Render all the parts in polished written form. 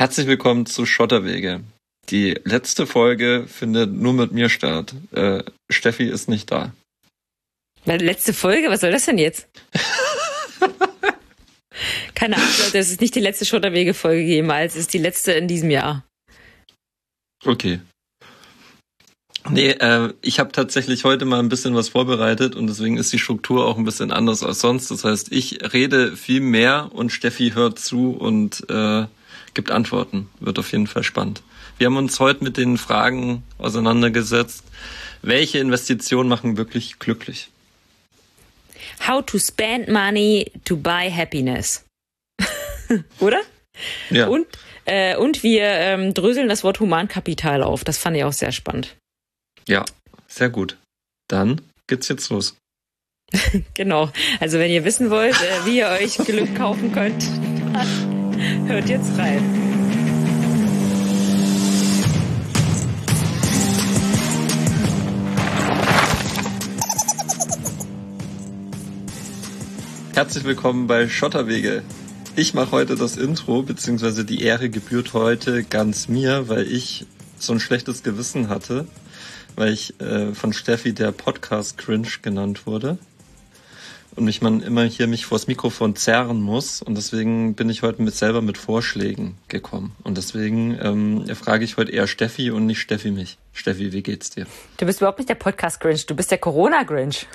Herzlich willkommen zu Schotterwege. Die letzte Folge findet nur mit mir statt. Steffi ist nicht da. Letzte Folge? Was soll das denn jetzt? Keine Ahnung, Leute, es ist nicht die letzte Schotterwege-Folge jemals. Es ist die letzte in diesem Jahr. Okay. Nee, ich habe tatsächlich heute mal ein bisschen was vorbereitet und deswegen ist die Struktur auch ein bisschen anders als sonst. Das heißt, ich rede viel mehr und Steffi hört zu und gibt Antworten. Wird auf jeden Fall spannend. Wir haben uns heute mit den Fragen auseinandergesetzt. Welche Investitionen machen wirklich glücklich? How to spend money to buy happiness. Oder? Ja. Und wir dröseln das Wort Humankapital auf. Das fand ich auch sehr spannend. Ja, sehr gut. Dann geht's jetzt los. Genau. Also wenn ihr wissen wollt, wie ihr euch Glück kaufen könnt, dann hört jetzt rein. Herzlich willkommen bei Schotterwege. Ich mache heute das Intro, beziehungsweise die Ehre gebührt heute ganz mir, weil ich so ein schlechtes Gewissen hatte, weil ich von Steffi der Podcast-Cringe genannt wurde und man immer hier mich vors Mikrofon zerren muss und deswegen bin ich heute selber mit Vorschlägen gekommen und deswegen frage ich heute eher Steffi und nicht Steffi mich. Steffi, wie geht's dir? Du bist überhaupt nicht der Podcast-Grinch, du bist der Corona-Grinch.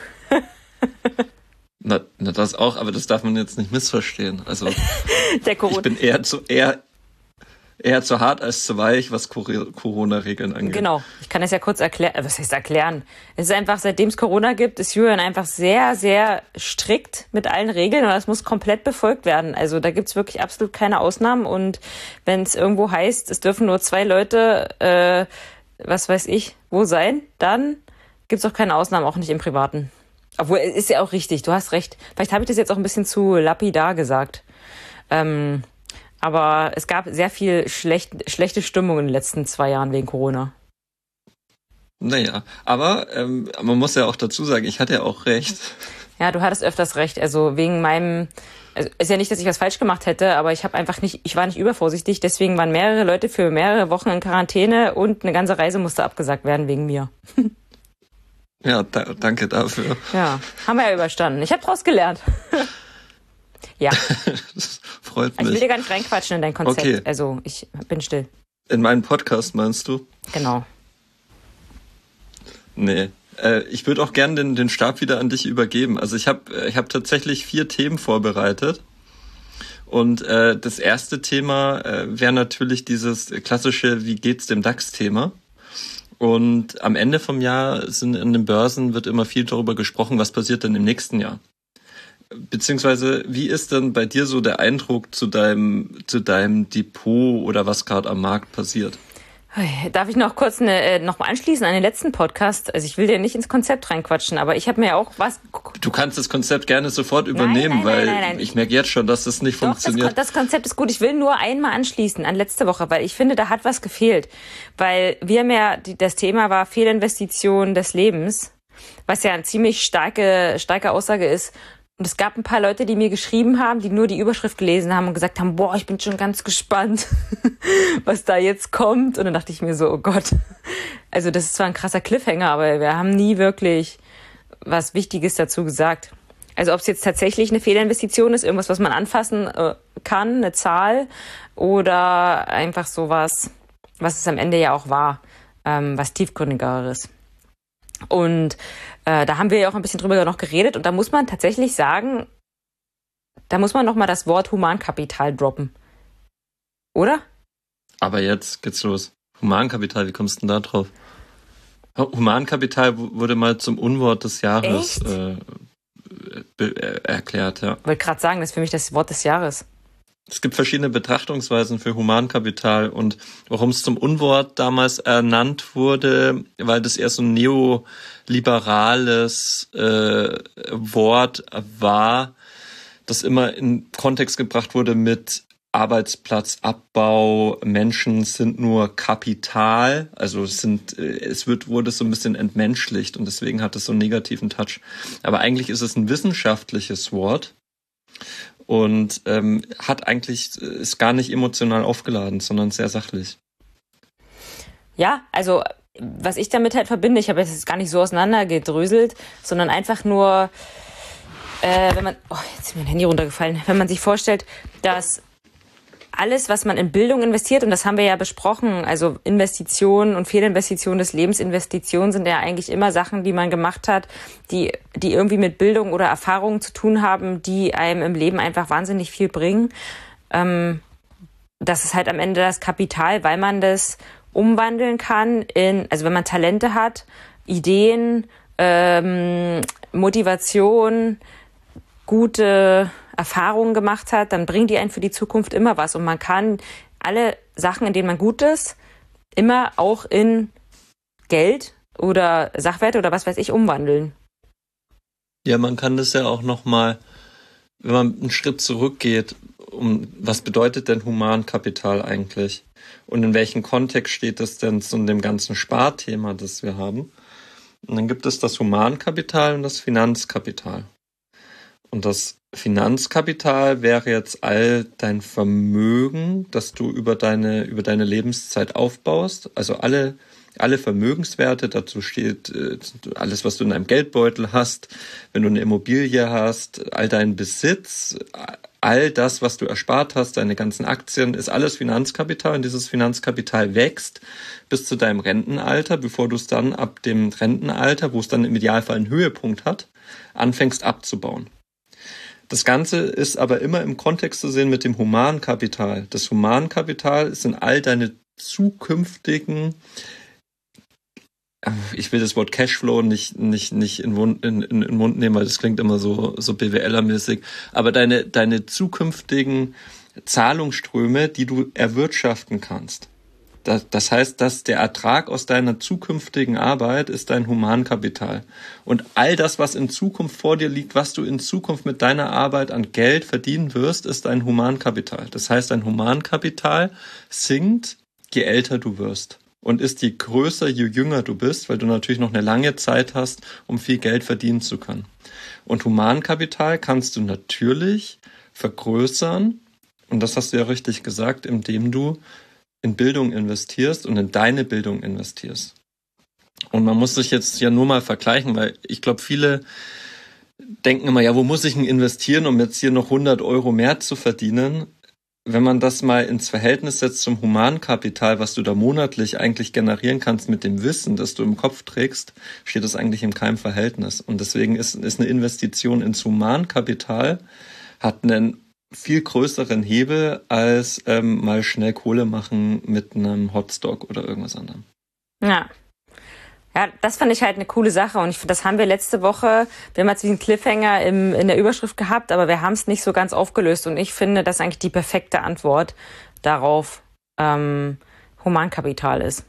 Na, das auch, aber das darf man jetzt nicht missverstehen. Also ich bin eher zu hart als zu weich, was Corona-Regeln angeht. Genau, ich kann das ja kurz erklären. Was heißt erklären? Es ist einfach, seitdem es Corona gibt, ist Julian einfach sehr, sehr strikt mit allen Regeln und das muss komplett befolgt werden. Also da gibt's wirklich absolut keine Ausnahmen und wenn es irgendwo heißt, es dürfen nur 2 Leute, was weiß ich, wo sein, dann gibt's auch keine Ausnahmen, auch nicht im Privaten. Obwohl, ist ja auch richtig, du hast recht. Vielleicht habe ich das jetzt auch ein bisschen zu lapidar gesagt. Aber es gab sehr viel schlechte Stimmung in den letzten 2 Jahren wegen Corona. Naja, aber man muss ja auch dazu sagen, ich hatte ja auch recht. Ja, du hattest öfters recht. Also wegen meinem, also ist ja nicht, dass ich was falsch gemacht hätte, aber ich war nicht übervorsichtig. Deswegen waren mehrere Leute für mehrere Wochen in Quarantäne und eine ganze Reise musste abgesagt werden wegen mir. Ja, danke dafür. Ja, haben wir ja überstanden. Ich habe draus gelernt. Ja. Das freut mich. Also ich will dir gar nicht reinquatschen in dein Konzept. Okay. Also ich bin still. In meinen Podcast meinst du? Genau. Nee. Ich würde auch gerne den Stab wieder an dich übergeben. Also ich hab tatsächlich 4 Themen vorbereitet. Und das erste Thema wäre natürlich dieses klassische Wie geht's dem DAX-Thema. Und am Ende vom Jahr in den Börsen wird immer viel darüber gesprochen, was passiert denn im nächsten Jahr. Beziehungsweise, wie ist denn bei dir so der Eindruck zu deinem Depot oder was gerade am Markt passiert? Darf ich noch kurz noch mal anschließen an den letzten Podcast? Also ich will dir nicht ins Konzept reinquatschen, aber ich habe mir auch was... Du kannst das Konzept gerne sofort übernehmen, weil ich merke jetzt schon, dass das nicht funktioniert. Das Konzept ist gut. Ich will nur einmal anschließen an letzte Woche, weil ich finde, da hat was gefehlt. Weil wir haben ja, das Thema war Fehlinvestition des Lebens, was ja eine ziemlich starke Aussage ist. Und es gab ein paar Leute, die mir geschrieben haben, die nur die Überschrift gelesen haben und gesagt haben, boah, ich bin schon ganz gespannt, was da jetzt kommt. Und dann dachte ich mir so, oh Gott. Also das ist zwar ein krasser Cliffhanger, aber wir haben nie wirklich was Wichtiges dazu gesagt. Also ob es jetzt tatsächlich eine Fehlinvestition ist, irgendwas, was man anfassen kann, eine Zahl, oder einfach sowas, was es am Ende ja auch war, was tiefgründigeres. Und da haben wir ja auch ein bisschen drüber noch geredet und da muss man tatsächlich sagen, da muss man nochmal das Wort Humankapital droppen. Oder? Aber jetzt geht's los. Humankapital, wie kommst du denn da drauf? Humankapital wurde mal zum Unwort des Jahres erklärt, ja. Ich wollte gerade sagen, das ist für mich das Wort des Jahres. Es gibt verschiedene Betrachtungsweisen für Humankapital und warum es zum Unwort damals ernannt wurde, weil das eher so ein neoliberales Wort war, das immer in Kontext gebracht wurde mit Arbeitsplatzabbau, Menschen sind nur Kapital, also wurde so ein bisschen entmenschlicht und deswegen hat es so einen negativen Touch. Aber eigentlich ist es ein wissenschaftliches Wort. und ist gar nicht emotional aufgeladen, sondern sehr sachlich. Ja, also was ich damit halt verbinde, ich habe jetzt gar nicht so auseinandergedröselt, sondern einfach nur, jetzt ist mir mein Handy runtergefallen, wenn man sich vorstellt, dass alles, was man in Bildung investiert, und das haben wir ja besprochen, also Investitionen und Fehlinvestitionen des Lebens, Investitionen sind ja eigentlich immer Sachen, die man gemacht hat, die irgendwie mit Bildung oder Erfahrungen zu tun haben, die einem im Leben einfach wahnsinnig viel bringen. Das ist halt am Ende das Kapital, weil man das umwandeln kann also wenn man Talente hat, Ideen, Motivation, gute Erfahrungen gemacht hat, dann bringen die einen für die Zukunft immer was. Und man kann alle Sachen, in denen man gut ist, immer auch in Geld oder Sachwerte oder was weiß ich umwandeln. Ja, man kann das ja auch nochmal, wenn man einen Schritt zurückgeht, was bedeutet denn Humankapital eigentlich? Und in welchem Kontext steht das denn zu dem ganzen Sparthema, das wir haben? Und dann gibt es das Humankapital und das Finanzkapital. Und das Finanzkapital wäre jetzt all dein Vermögen, das du über deine Lebenszeit aufbaust. Also alle Vermögenswerte, dazu steht alles, was du in deinem Geldbeutel hast, wenn du eine Immobilie hast, all dein Besitz, all das, was du erspart hast, deine ganzen Aktien, ist alles Finanzkapital. Und dieses Finanzkapital wächst bis zu deinem Rentenalter, bevor du es dann ab dem Rentenalter, wo es dann im Idealfall einen Höhepunkt hat, anfängst abzubauen. Das Ganze ist aber immer im Kontext zu sehen mit dem Humankapital. Das Humankapital sind all deine zukünftigen, ich will das Wort Cashflow nicht in den Mund nehmen, weil das klingt immer so BWLer-mäßig, aber deine zukünftigen Zahlungsströme, die du erwirtschaften kannst. Das heißt, dass der Ertrag aus deiner zukünftigen Arbeit ist dein Humankapital. Und all das, was in Zukunft vor dir liegt, was du in Zukunft mit deiner Arbeit an Geld verdienen wirst, ist dein Humankapital. Das heißt, dein Humankapital sinkt, je älter du wirst. Und ist je größer, je jünger du bist, weil du natürlich noch eine lange Zeit hast, um viel Geld verdienen zu können. Und Humankapital kannst du natürlich vergrößern, und das hast du ja richtig gesagt, indem du in Bildung investierst und in deine Bildung investierst. Und man muss sich jetzt ja nur mal vergleichen, weil ich glaube, viele denken immer, ja, wo muss ich denn investieren, um jetzt hier noch 100 Euro mehr zu verdienen? Wenn man das mal ins Verhältnis setzt zum Humankapital, was du da monatlich eigentlich generieren kannst mit dem Wissen, das du im Kopf trägst, steht das eigentlich in keinem Verhältnis. Und deswegen ist eine Investition ins Humankapital, hat einen viel größeren Hebel als mal schnell Kohle machen mit einem Hotstock oder irgendwas anderem. Ja. Ja, das fand ich halt eine coole Sache und das haben wir letzte Woche, wir haben jetzt diesen Cliffhanger in der Überschrift gehabt, aber wir haben es nicht so ganz aufgelöst und ich finde, dass eigentlich die perfekte Antwort darauf Humankapital ist.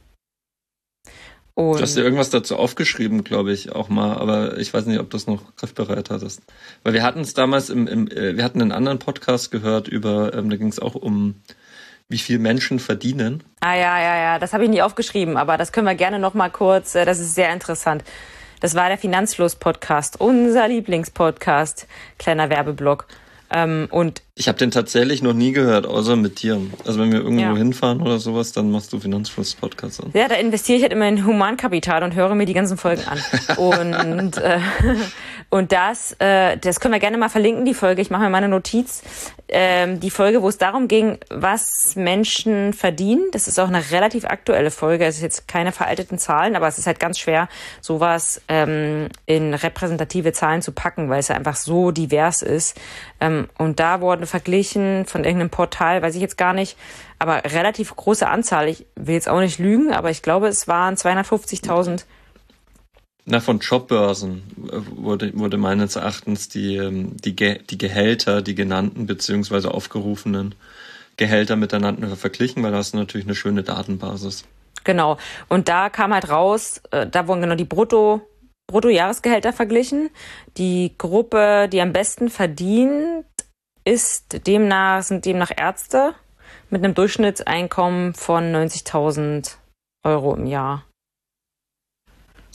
Und du hast ja irgendwas dazu aufgeschrieben, glaube ich, auch mal, aber ich weiß nicht, ob du es noch griffbereit hattest. Weil wir hatten es damals wir hatten einen anderen Podcast gehört über, da ging es auch um, wie viel Menschen verdienen. Ja, das habe ich nicht aufgeschrieben, aber das können wir gerne noch mal kurz, das ist sehr interessant. Das war der Finanzfluss-Podcast, unser Lieblingspodcast, kleiner Werbeblock. Und ich habe den tatsächlich noch nie gehört, außer mit dir. Also wenn wir irgendwo hinfahren oder sowas, dann machst du Finanzfluss-Podcast an. Ja, da investiere ich halt immer in Humankapital und höre mir die ganzen Folgen an. Und das können wir gerne mal verlinken, die Folge. Ich mache mir mal eine Notiz. Die Folge, wo es darum ging, was Menschen verdienen. Das ist auch eine relativ aktuelle Folge. Es ist jetzt keine veralteten Zahlen, aber es ist halt ganz schwer, sowas in repräsentative Zahlen zu packen, weil es ja einfach so divers ist. Und da wurden verglichen von irgendeinem Portal, weiß ich jetzt gar nicht, aber relativ große Anzahl. Ich will jetzt auch nicht lügen, aber ich glaube, es waren 250.000. Na, von Jobbörsen wurde meines Erachtens die Gehälter, die genannten beziehungsweise aufgerufenen Gehälter miteinander verglichen, weil da hast du natürlich eine schöne Datenbasis. Genau. Und da kam halt raus, da wurden genau die Bruttojahresgehälter verglichen. Die Gruppe, die am besten verdient, sind demnach Ärzte mit einem Durchschnittseinkommen von 90.000 Euro im Jahr.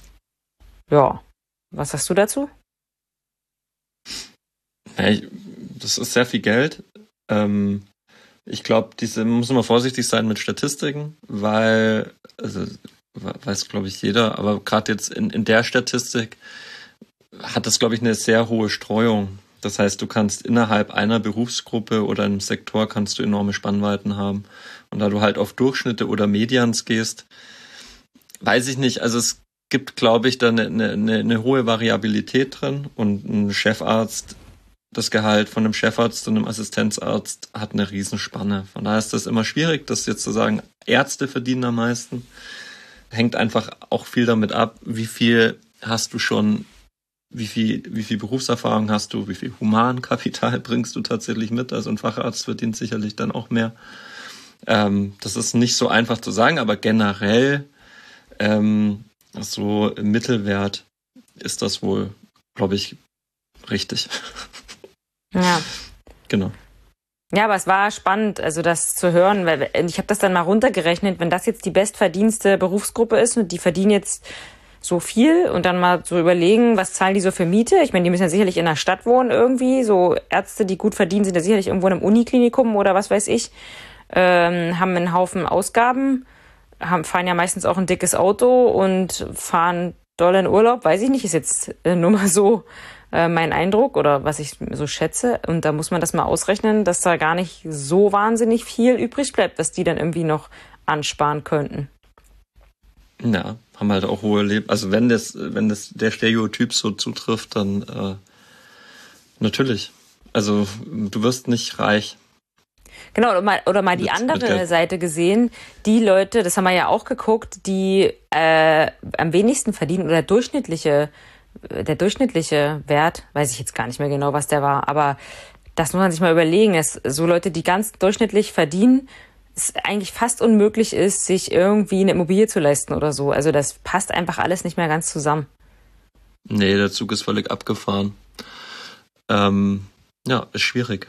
Ja, was sagst du dazu? Ja, das ist sehr viel Geld. Ich glaube, muss man vorsichtig sein mit Statistiken, weil, also weiß glaube ich jeder, aber gerade jetzt in der Statistik hat das, glaube ich, eine sehr hohe Streuung. Das heißt, du kannst innerhalb einer Berufsgruppe oder einem Sektor kannst du enorme Spannweiten haben. Und da du halt auf Durchschnitte oder Medians gehst, weiß ich nicht, also es gibt, glaube ich, da eine hohe Variabilität drin und ein Chefarzt, das Gehalt von einem Chefarzt und einem Assistenzarzt hat eine Riesenspanne. Von daher ist das immer schwierig, das jetzt zu sagen, Ärzte verdienen am meisten. Hängt einfach auch viel damit ab, wie viel hast du schon, wie viel Berufserfahrung hast du, wie viel Humankapital bringst du tatsächlich mit. Also ein Facharzt verdient sicherlich dann auch mehr. Das ist nicht so einfach zu sagen, aber generell so im Mittelwert ist das wohl, glaube ich, richtig. Ja. Genau. Ja, aber es war spannend, also das zu hören, weil ich habe das dann mal runtergerechnet, wenn das jetzt die bestverdienste Berufsgruppe ist und die verdienen jetzt so viel und dann mal so überlegen, was zahlen die so für Miete? Ich meine, die müssen ja sicherlich in der Stadt wohnen irgendwie, so Ärzte, die gut verdienen, sind ja sicherlich irgendwo in einem Uniklinikum oder was weiß ich, haben einen Haufen Ausgaben, fahren ja meistens auch ein dickes Auto und fahren doll in Urlaub, weiß ich nicht, ist jetzt nur mal so mein Eindruck oder was ich so schätze. Und da muss man das mal ausrechnen, dass da gar nicht so wahnsinnig viel übrig bleibt, was die dann irgendwie noch ansparen könnten. Ja, haben halt auch hohe also wenn das der Stereotyp so zutrifft, dann natürlich. Also du wirst nicht reich. Genau, oder mal die andere Seite gesehen, die Leute, das haben wir ja auch geguckt, die am wenigsten verdienen oder der durchschnittliche Wert, weiß ich jetzt gar nicht mehr genau, was der war, aber das muss man sich mal überlegen, dass so Leute, die ganz durchschnittlich verdienen, es eigentlich fast unmöglich ist, sich irgendwie eine Immobilie zu leisten oder so. Also das passt einfach alles nicht mehr ganz zusammen. Nee, der Zug ist völlig abgefahren. Ja, ist schwierig.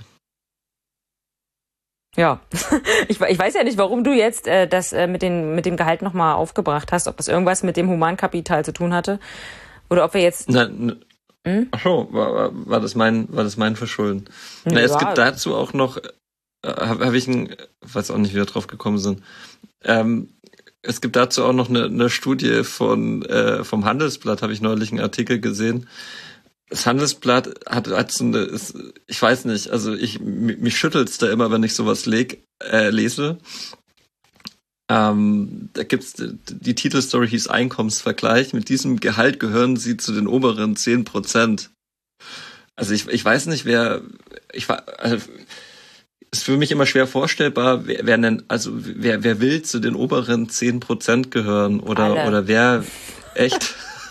Ja, ich weiß ja nicht, warum du jetzt das mit dem Gehalt nochmal aufgebracht hast, ob das irgendwas mit dem Humankapital zu tun hatte oder ob wir jetzt... Ach so, war das mein Verschulden? Ja, es gibt dazu auch noch, weiß auch nicht, wie wir drauf gekommen sind. Es gibt dazu auch noch eine Studie vom Handelsblatt, habe ich neulich einen Artikel gesehen. Das Handelsblatt hat so ich weiß nicht, also mich schüttelt's da immer, wenn ich sowas lese. Da gibt's die Titelstory hieß Einkommensvergleich. Mit diesem Gehalt gehören sie zu den oberen 10%. Also ich weiß nicht, also ist für mich immer schwer vorstellbar, wer will zu den oberen 10% gehören oder wer echt.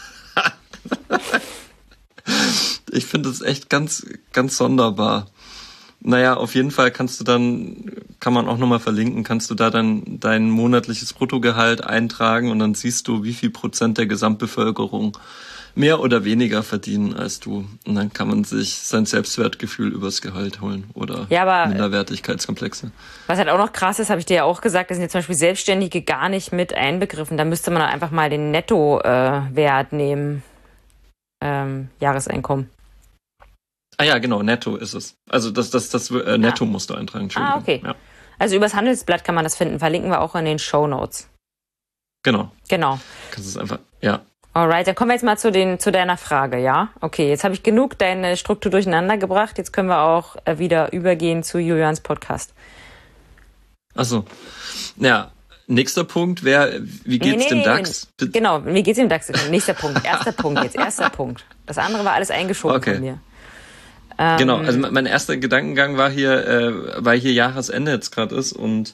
Ich finde das echt ganz, ganz sonderbar. Naja, auf jeden Fall kann man auch nochmal verlinken, kannst du da dann dein monatliches Bruttogehalt eintragen und dann siehst du, wie viel Prozent der Gesamtbevölkerung mehr oder weniger verdienen als du. Und dann kann man sich sein Selbstwertgefühl übers Gehalt holen oder Minderwertigkeitskomplexe. Was halt auch noch krass ist, habe ich dir ja auch gesagt, da sind jetzt zum Beispiel Selbstständige gar nicht mit einbegriffen. Da müsste man einfach mal den Nettowert nehmen. Jahreseinkommen. Ah ja, genau, netto ist es. Also das Netto musst du eintragen. Ah, okay. Ja. Also übers Handelsblatt kann man das finden. Verlinken wir auch in den Shownotes. Genau. Genau. Kannst es einfach, ja. Alright, dann kommen wir jetzt mal zu deiner Frage, ja? Okay, jetzt habe ich genug deine Struktur durcheinander gebracht. Jetzt können wir auch wieder übergehen zu Julians Podcast. Achso. Ja. Nächster Punkt wäre, wie geht's dem DAX? Genau, wie geht's dem DAX? Nächster Punkt, erster Punkt. Das andere war alles eingeschoben von mir. Genau, also mein erster Gedankengang war hier, weil hier Jahresende jetzt gerade ist und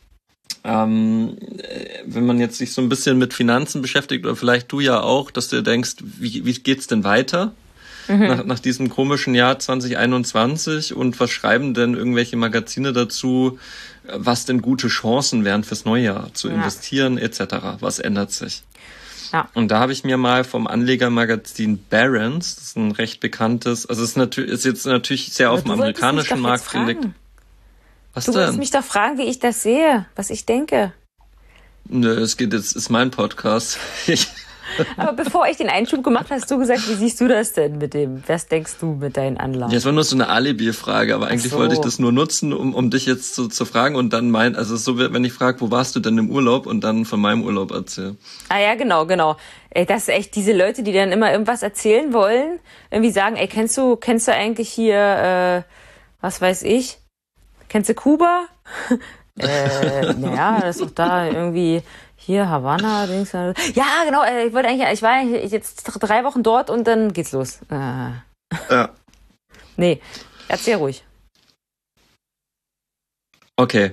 wenn man jetzt sich so ein bisschen mit Finanzen beschäftigt oder vielleicht du ja auch, dass du denkst, wie geht's denn weiter nach diesem komischen Jahr 2021 und was schreiben denn irgendwelche Magazine dazu, was denn gute Chancen wären fürs Neue zu investieren etc. Was ändert sich? Ja. Und da habe ich mir mal vom Anlegermagazin Barron's, das ist ein recht bekanntes, also es ist jetzt natürlich sehr auf dem amerikanischen Markt, finde ich. Was denn? Du wolltest mich doch fragen, wie ich das sehe, was ich denke. Nö, ist mein Podcast. Aber bevor ich den Einschub gemacht habe, hast du gesagt, wie siehst du das denn mit dem? Was denkst du mit deinen Anlagen? Ja, es war nur so eine Alibi-Frage, aber eigentlich wollte ich das nur nutzen, um dich jetzt so zu fragen und dann also so, wenn ich frage, wo warst du denn im Urlaub und dann von meinem Urlaub erzähle. Ah ja, genau. Ey, das ist echt diese Leute, die dann immer irgendwas erzählen wollen, irgendwie sagen, ey, kennst du eigentlich hier, was weiß ich? Kennst du Kuba? Naja, das ist doch da irgendwie hier Havanna, Dings. Ja, genau, ich war eigentlich jetzt 3 Wochen dort und dann geht's los. Ja. Nee, erzähl ruhig. Okay.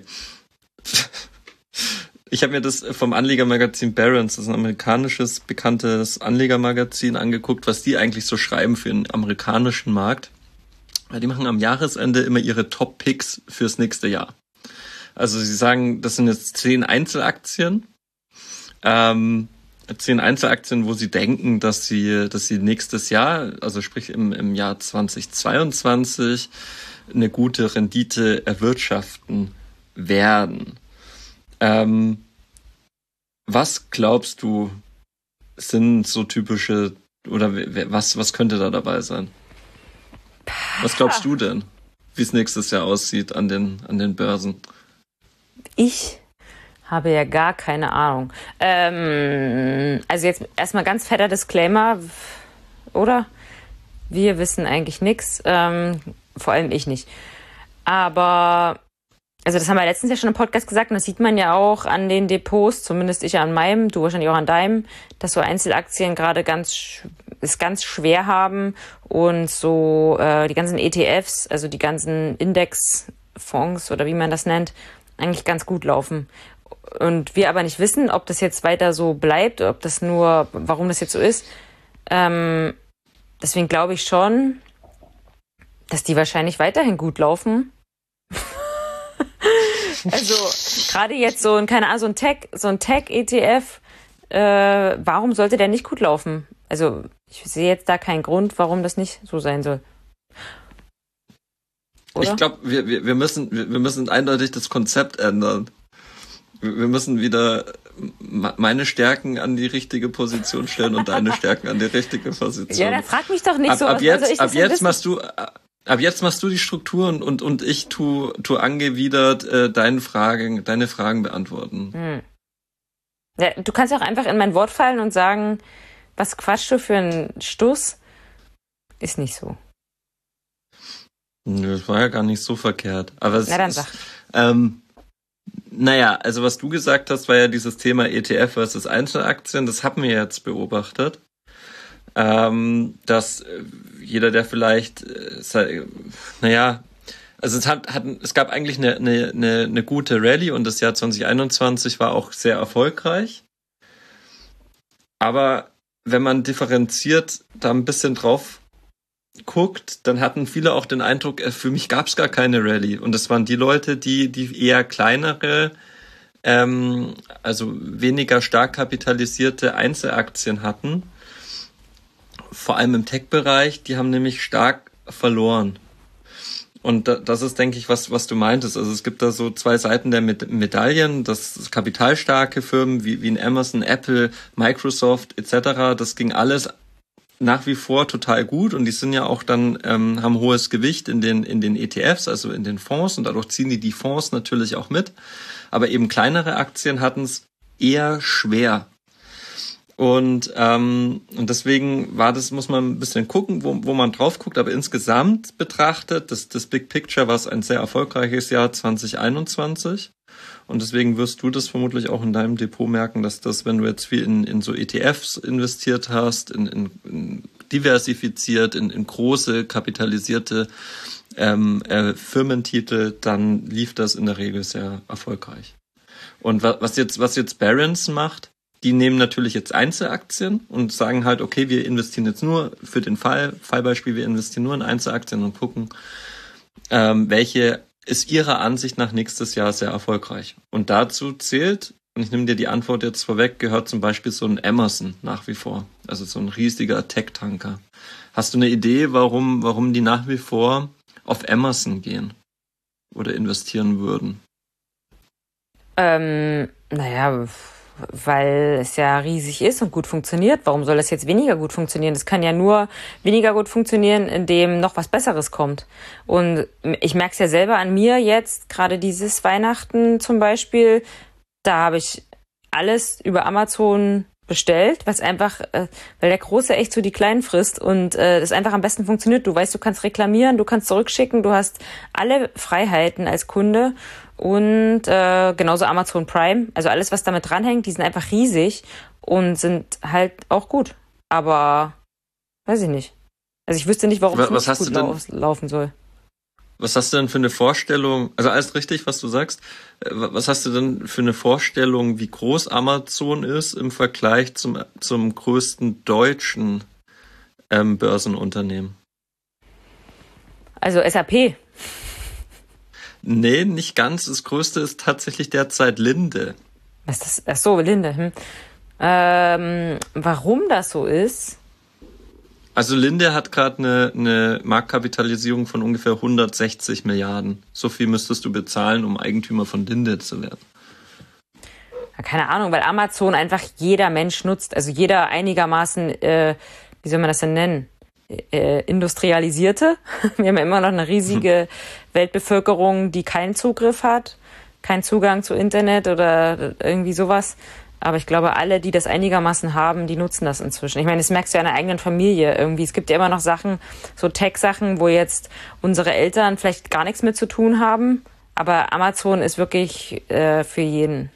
Ich habe mir das vom Anlegermagazin Barron's, das ist ein amerikanisches, bekanntes Anlegermagazin, angeguckt, was die eigentlich so schreiben für den amerikanischen Markt. Weil die machen am Jahresende immer ihre Top-Picks fürs nächste Jahr. Also sie sagen, das sind jetzt 10 Einzelaktien. 10 Einzelaktien, wo sie denken, dass sie nächstes Jahr, also sprich im Jahr 2022, eine gute Rendite erwirtschaften werden. Was glaubst du, sind so typische, oder was könnte da dabei sein? Was glaubst du denn, wie es nächstes Jahr aussieht an den Börsen? Ich habe ja gar keine Ahnung. Also jetzt erstmal ganz fetter Disclaimer, oder? Wir wissen eigentlich nichts, vor allem ich nicht. Aber, also das haben wir letztens ja schon im Podcast gesagt und das sieht man ja auch an den Depots, zumindest ich an meinem, du wahrscheinlich auch an deinem, dass so Einzelaktien gerade ganz schwer haben und so die ganzen ETFs, also die ganzen Indexfonds oder wie man das nennt, eigentlich ganz gut laufen. Und wir aber nicht wissen, ob das jetzt weiter so bleibt, ob das nur, warum das jetzt so ist. Deswegen glaube ich schon, dass die wahrscheinlich weiterhin gut laufen. Also gerade jetzt so ein Tech-ETF, warum sollte der nicht gut laufen? Also ich sehe jetzt da keinen Grund, warum das nicht so sein soll. Oder? Ich glaube, wir müssen eindeutig das Konzept ändern. Wir müssen wieder meine Stärken an die richtige Position stellen und deine Stärken an die richtige Position. Ja, dann frag mich doch nicht so. Ab jetzt machst du die Strukturen und ich tu angewidert deine Fragen beantworten. Ja, du kannst auch einfach in mein Wort fallen und sagen, was quatschst du für einen Stuss? Ist nicht so. Nö, das war ja gar nicht so verkehrt. Aber Na dann sag. Naja, also was du gesagt hast, war ja dieses Thema ETF versus Einzelaktien. Das haben wir jetzt beobachtet. Dass jeder, der vielleicht, also es gab eigentlich eine gute Rallye und das Jahr 2021 war auch sehr erfolgreich. Aber wenn man differenziert da ein bisschen drauf guckt, dann hatten viele auch den Eindruck, für mich gab es gar keine Rallye. Und das waren die Leute, die eher kleinere, also weniger stark kapitalisierte Einzelaktien hatten. Vor allem im Tech-Bereich, die haben nämlich stark verloren. Und das ist, denke ich, was du meintest. Also es gibt da so 2 Seiten der Medaillen. Das kapitalstarke Firmen wie ein Amazon, Apple, Microsoft etc., das ging alles nach wie vor total gut und die sind ja auch dann, haben hohes Gewicht in den ETFs, also in den Fonds und dadurch ziehen die Fonds natürlich auch mit. Aber eben kleinere Aktien hatten es eher schwer. Und deswegen muss man ein bisschen gucken, wo man drauf guckt. Aber insgesamt betrachtet, das Big Picture war es ein sehr erfolgreiches Jahr 2021. Und deswegen wirst du das vermutlich auch in deinem Depot merken, dass das, wenn du jetzt viel in so ETFs investiert hast, in diversifiziert, in große kapitalisierte Firmentitel, dann lief das in der Regel sehr erfolgreich. Und was jetzt Barron's macht, die nehmen natürlich jetzt Einzelaktien und sagen halt, okay, wir investieren jetzt nur für den Fallbeispiel, wir investieren nur in Einzelaktien und gucken, welche ist ihrer Ansicht nach nächstes Jahr sehr erfolgreich. Und dazu zählt, und ich nehme dir die Antwort jetzt vorweg, gehört zum Beispiel so ein Amazon nach wie vor. Also so ein riesiger Tech-Tanker. Hast du eine Idee, warum die nach wie vor auf Amazon gehen oder investieren würden? Naja, weil es ja riesig ist und gut funktioniert. Warum soll das jetzt weniger gut funktionieren? Das kann ja nur weniger gut funktionieren, indem noch was Besseres kommt. Und ich merke es ja selber an mir jetzt, gerade dieses Weihnachten zum Beispiel, da habe ich alles über Amazon bestellt, was einfach, weil der Große echt so die Kleinen frisst und das einfach am besten funktioniert. Du weißt, du kannst reklamieren, du kannst zurückschicken, du hast alle Freiheiten als Kunde und genauso Amazon Prime, also alles, was damit dranhängt, die sind einfach riesig und sind halt auch gut. Aber weiß ich nicht. Also ich wüsste nicht, warum es nicht gut laufen soll. Was hast du denn für eine Vorstellung, also alles richtig, was du sagst, was hast du denn für eine Vorstellung, wie groß Amazon ist im Vergleich zum größten deutschen Börsenunternehmen? Also SAP? Nee, nicht ganz. Das größte ist tatsächlich derzeit Linde. Was ist das? Ach so, Linde. Warum das so ist? Also Linde hat gerade eine Marktkapitalisierung von ungefähr 160 Milliarden. So viel müsstest du bezahlen, um Eigentümer von Linde zu werden. Ja, keine Ahnung, weil Amazon einfach jeder Mensch nutzt. Also jeder einigermaßen, wie soll man das denn nennen? Industrialisierte. Wir haben ja immer noch eine riesige Weltbevölkerung, die keinen Zugriff hat, keinen Zugang zu Internet oder irgendwie sowas. Aber ich glaube, alle, die das einigermaßen haben, die nutzen das inzwischen. Ich meine, das merkst du ja in der eigenen Familie irgendwie. Es gibt ja immer noch Sachen, so Tech-Sachen, wo jetzt unsere Eltern vielleicht gar nichts mit zu tun haben. Aber Amazon ist wirklich für jeden.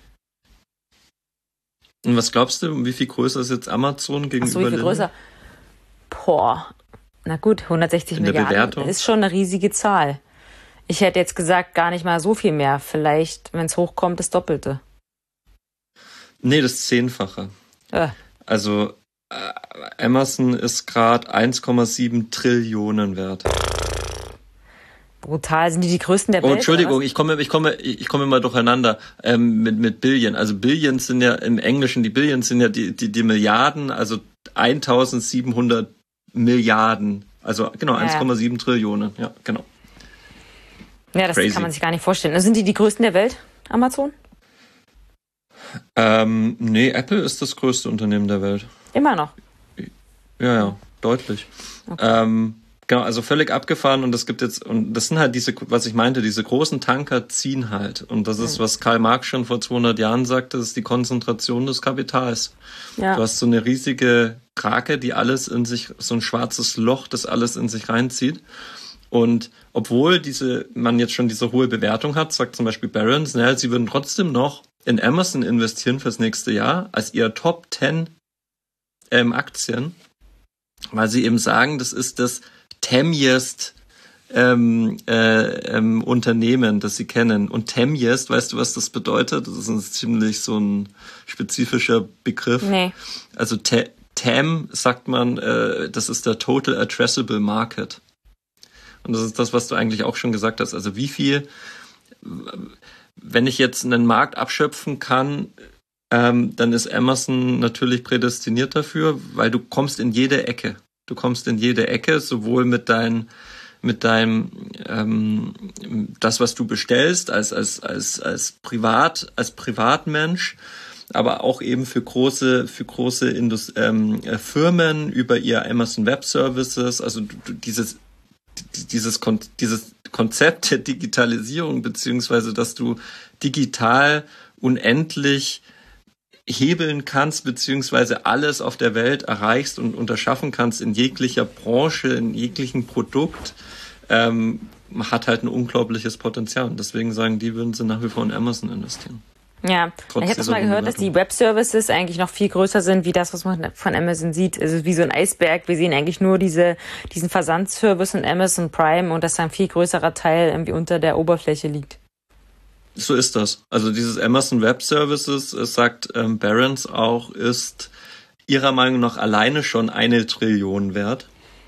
Und was glaubst du, wie viel größer ist jetzt Amazon gegenüber Ach so, wie viel größer? Boah, na gut, 160 Milliarden ist schon eine riesige Zahl. Ich hätte jetzt gesagt, gar nicht mal so viel mehr. Vielleicht, wenn es hochkommt, das Doppelte. Nee, das 10-fache. Also Amazon ist gerade 1,7 Trillionen wert. Brutal, sind die größten der Welt? Oh, Entschuldigung, ich komme immer durcheinander mit Billion. Also Billions sind ja im Englischen, die Billions sind ja die Milliarden, also 1700 Milliarden. Also genau, 1,7 Trillionen. Ja, genau. Ja, das Crazy. Kann man sich gar nicht vorstellen. Also sind die größten der Welt, Amazon? Nee, Apple ist das größte Unternehmen der Welt. Immer noch? Ja, deutlich. Okay. Genau, also völlig abgefahren und das gibt jetzt, und das sind halt diese, was ich meinte, diese großen Tanker ziehen halt. Und das ist, was Karl Marx schon vor 200 Jahren sagte, das ist die Konzentration des Kapitals. Ja. Du hast so eine riesige Krake, die alles in sich, so ein schwarzes Loch, das alles in sich reinzieht. Und obwohl man jetzt schon diese hohe Bewertung hat, sagt zum Beispiel Barron's, sie würden trotzdem noch in Amazon investieren fürs nächste Jahr als ihr Top 10 Aktien, weil sie eben sagen, das ist das temiest Unternehmen, das sie kennen. Und temiest, weißt du, was das bedeutet? Das ist ziemlich so ein spezifischer Begriff. Nee. Also TAM sagt man, das ist der Total Addressable Market. Und das ist das, was du eigentlich auch schon gesagt hast. Also wie viel, wenn ich jetzt einen Markt abschöpfen kann, dann ist Amazon natürlich prädestiniert dafür, weil du kommst in jede Ecke. Du kommst in jede Ecke, sowohl mit deinem das, was du bestellst als Privatmensch, aber auch eben für große Firmen über ihr Amazon Web Services. Also dieses Konzept der Digitalisierung, beziehungsweise dass du digital unendlich hebeln kannst, beziehungsweise alles auf der Welt erreichst und unterschaffen kannst in jeglicher Branche, in jeglichem Produkt, hat halt ein unglaubliches Potenzial. Und deswegen sagen die, würden sie nach wie vor in Amazon investieren. Ja, ich habe das mal gehört, dass die Web-Services eigentlich noch viel größer sind, wie das, was man von Amazon sieht. Also wie so ein Eisberg. Wir sehen eigentlich nur diesen Versandservice in Amazon Prime und dass da ein viel größerer Teil irgendwie unter der Oberfläche liegt. So ist das. Also dieses Amazon Web Services, sagt Barron's auch, ist ihrer Meinung nach alleine schon 1 Trillion wert.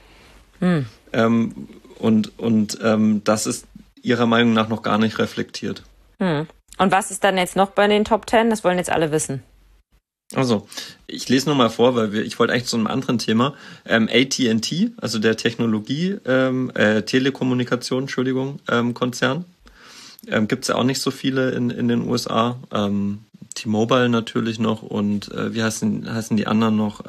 Das ist ihrer Meinung nach noch gar nicht reflektiert. Und was ist dann jetzt noch bei den Top 10? Das wollen jetzt alle wissen. Also, ich lese nur mal vor, weil ich wollte eigentlich zu einem anderen Thema. AT&T, also der Telekommunikation, Konzern, Gibt's ja auch nicht so viele in den USA. T-Mobile natürlich noch und wie heißen die anderen noch?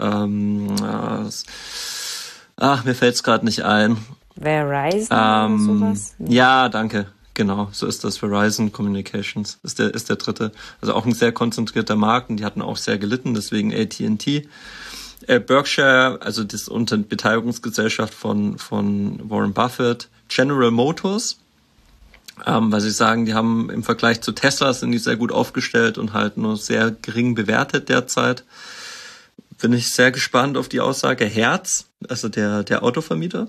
Mir fällt's gerade nicht ein. Verizon oder sowas? Ja, danke. Genau, so ist das. Verizon Communications ist der dritte. Also auch ein sehr konzentrierter Markt und die hatten auch sehr gelitten, deswegen AT&T. Berkshire, also das Beteiligungsgesellschaft von Warren Buffett. General Motors, weil sie sagen, die haben im Vergleich zu Tesla sind die sehr gut aufgestellt und halt nur sehr gering bewertet derzeit. Bin ich sehr gespannt auf die Aussage. Hertz, also der Autovermieter.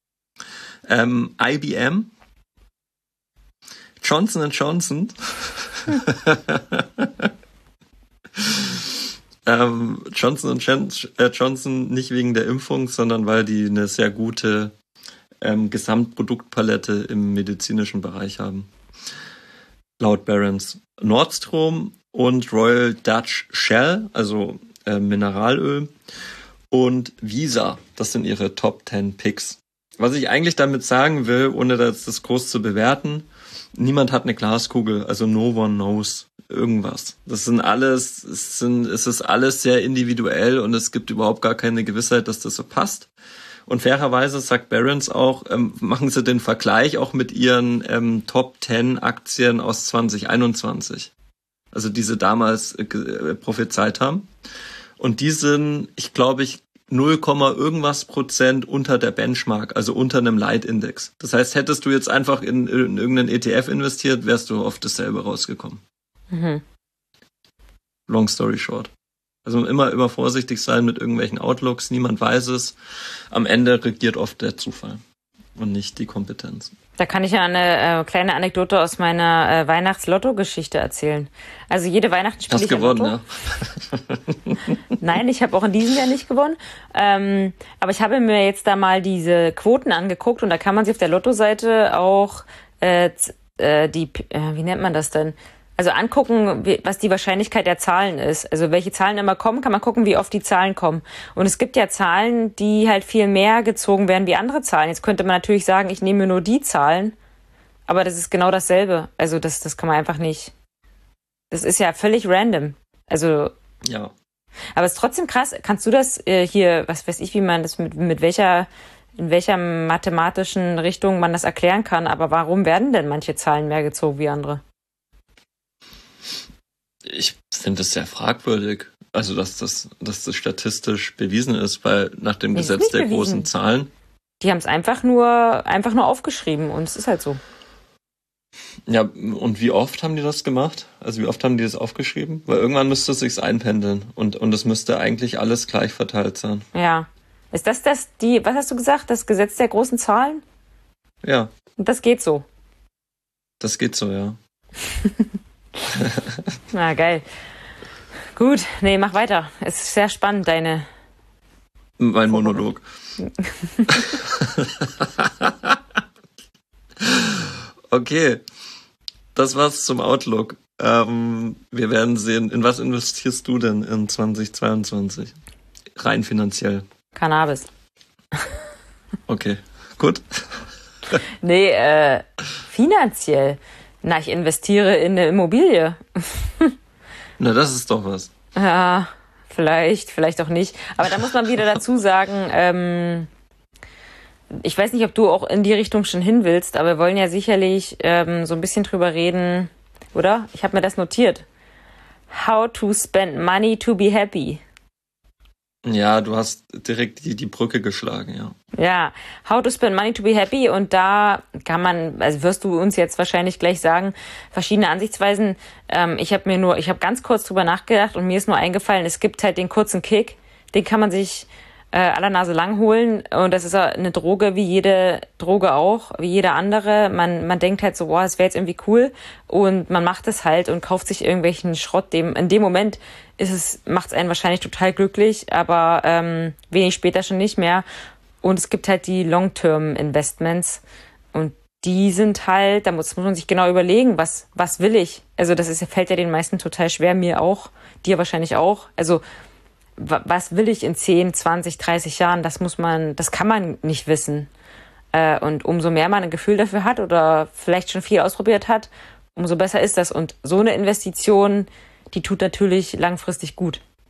IBM. Johnson & Johnson. Johnson & Johnson nicht wegen der Impfung, sondern weil die eine sehr gute Gesamtproduktpalette im medizinischen Bereich haben. Laut Barron's. Nordstrom und Royal Dutch Shell, also Mineralöl. Und Visa, das sind ihre Top 10 Picks. Was ich eigentlich damit sagen will, ohne das groß zu bewerten, niemand hat eine Glaskugel, also no one knows irgendwas. Es ist alles sehr individuell und es gibt überhaupt gar keine Gewissheit, dass das so passt. Und fairerweise sagt Barron's auch, machen sie den Vergleich auch mit ihren Top 10 Aktien aus 2021. Also die sie damals prophezeit haben. Und die sind, ich glaube, 0, irgendwas % unter der Benchmark, also unter einem Leitindex. Das heißt, hättest du jetzt einfach in irgendeinen ETF investiert, wärst du auf dasselbe rausgekommen. Mhm. Long story short. Also immer vorsichtig sein mit irgendwelchen Outlooks, niemand weiß es. Am Ende regiert oft der Zufall und nicht die Kompetenz. Da kann ich ja eine kleine Anekdote aus meiner Weihnachts-Lotto-Geschichte erzählen. Also jede Weihnachten spiele ich gewonnen, Lotto. Ja? Nein, ich habe auch in diesem Jahr nicht gewonnen. Aber ich habe mir jetzt da mal diese Quoten angeguckt und da kann man sich auf der Lotto-Seite auch wie nennt man das denn? Also angucken, was die Wahrscheinlichkeit der Zahlen ist. Also welche Zahlen immer kommen, kann man gucken, wie oft die Zahlen kommen. Und es gibt ja Zahlen, die halt viel mehr gezogen werden wie andere Zahlen. Jetzt könnte man natürlich sagen, ich nehme nur die Zahlen, aber das ist genau dasselbe. Also das kann man einfach nicht. Das ist ja völlig random. Also ja. Aber es ist trotzdem krass. Kannst du das hier, was weiß ich, wie man das in welcher mathematischen Richtung man das erklären kann? Aber warum werden denn manche Zahlen mehr gezogen wie andere? Ich finde es sehr fragwürdig, also dass das statistisch bewiesen ist, weil nach dem Gesetz der großen Zahlen. Die haben es einfach nur aufgeschrieben und es ist halt so. Ja, und wie oft haben die das gemacht? Also wie oft haben die das aufgeschrieben? Weil irgendwann müsste es sich einpendeln und es müsste eigentlich alles gleich verteilt sein. Ja. Ist das was hast du gesagt? Das Gesetz der großen Zahlen? Ja. Und das geht so? Das geht so, ja. Na, geil. Gut, nee, mach weiter. Es ist sehr spannend, mein Monolog. Okay, das war's zum Outlook. Wir werden sehen, in was investierst du denn in 2022? Rein finanziell. Cannabis. Okay, gut. Nee, finanziell. Na, ich investiere in eine Immobilie. Na, das ist doch was. Ja, vielleicht auch nicht. Aber da muss man wieder dazu sagen, ich weiß nicht, ob du auch in die Richtung schon hin willst, aber wir wollen ja sicherlich so ein bisschen drüber reden, oder? Ich habe mir das notiert. How to spend money to be happy. Ja, du hast direkt die Brücke geschlagen, ja. Ja, How to spend money to be happy, und da kann man, also wirst du uns jetzt wahrscheinlich gleich sagen, verschiedene Ansichtsweisen. Ich habe ganz kurz drüber nachgedacht und mir ist nur eingefallen, es gibt halt den kurzen Kick, den kann man sich aller Nase lang holen, und das ist eine Droge wie jede Droge auch, wie jede andere. Man denkt halt so, boah, das wäre jetzt irgendwie cool, und man macht es halt und kauft sich irgendwelchen Schrott. In dem Moment macht es einen wahrscheinlich total glücklich, aber wenig später schon nicht mehr. Und es gibt halt die Long-Term-Investments, und die sind halt, da muss man sich genau überlegen, was will ich? Also fällt ja den meisten total schwer, mir auch, dir wahrscheinlich auch. Also was will ich in 10, 20, 30 Jahren? Das kann man nicht wissen. Und umso mehr man ein Gefühl dafür hat oder vielleicht schon viel ausprobiert hat, umso besser ist das. Und so eine Investition, die tut natürlich langfristig gut.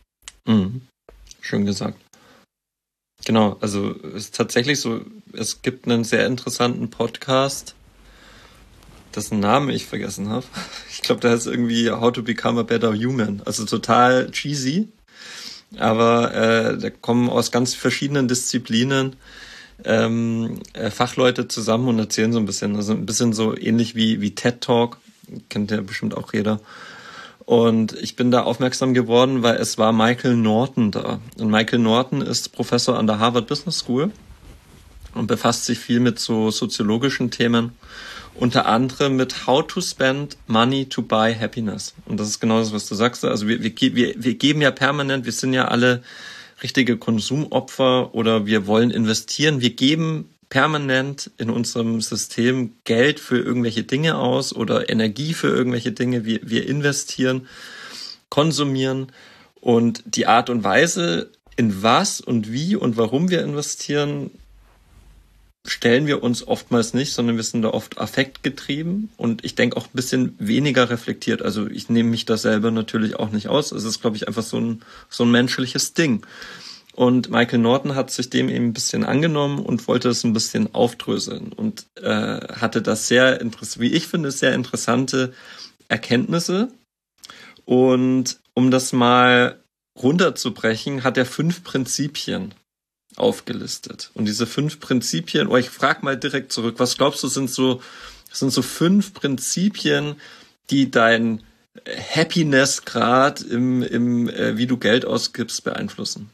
Schön gesagt. Genau, also es ist tatsächlich so, es gibt einen sehr interessanten Podcast, dessen Namen ich vergessen habe. Ich glaube, der heißt irgendwie How to Become a Better Human. Also total cheesy, aber da kommen aus ganz verschiedenen Disziplinen Fachleute zusammen und erzählen so ein bisschen. Also ein bisschen so ähnlich wie TED Talk, kennt ja bestimmt auch jeder. Und ich bin da aufmerksam geworden, weil es war Michael Norton da. Und Michael Norton ist Professor an der Harvard Business School und befasst sich viel mit so soziologischen Themen. Unter anderem mit How to Spend Money to Buy Happiness. Und das ist genau das, was du sagst. Also wir geben ja permanent, wir sind ja alle richtige Konsumopfer oder wir wollen investieren. Wir geben permanent in unserem System Geld für irgendwelche Dinge aus oder Energie für irgendwelche Dinge. Wir investieren, konsumieren und die Art und Weise, in was und wie und warum wir investieren, stellen wir uns oftmals nicht, sondern wir sind da oft affektgetrieben und ich denke auch ein bisschen weniger reflektiert. Also ich nehme mich da selber natürlich auch nicht aus. Es ist, glaube ich, einfach so ein menschliches Ding. Und Michael Norton hat sich dem eben ein bisschen angenommen und wollte es ein bisschen aufdröseln und hatte das wie ich finde, sehr interessante Erkenntnisse. Und um das mal runterzubrechen, hat er 5 Prinzipien aufgelistet. Und diese 5 Prinzipien, ich frage mal direkt zurück, was glaubst du, sind so 5 Prinzipien, die dein Happiness-Grad wie du Geld ausgibst, beeinflussen?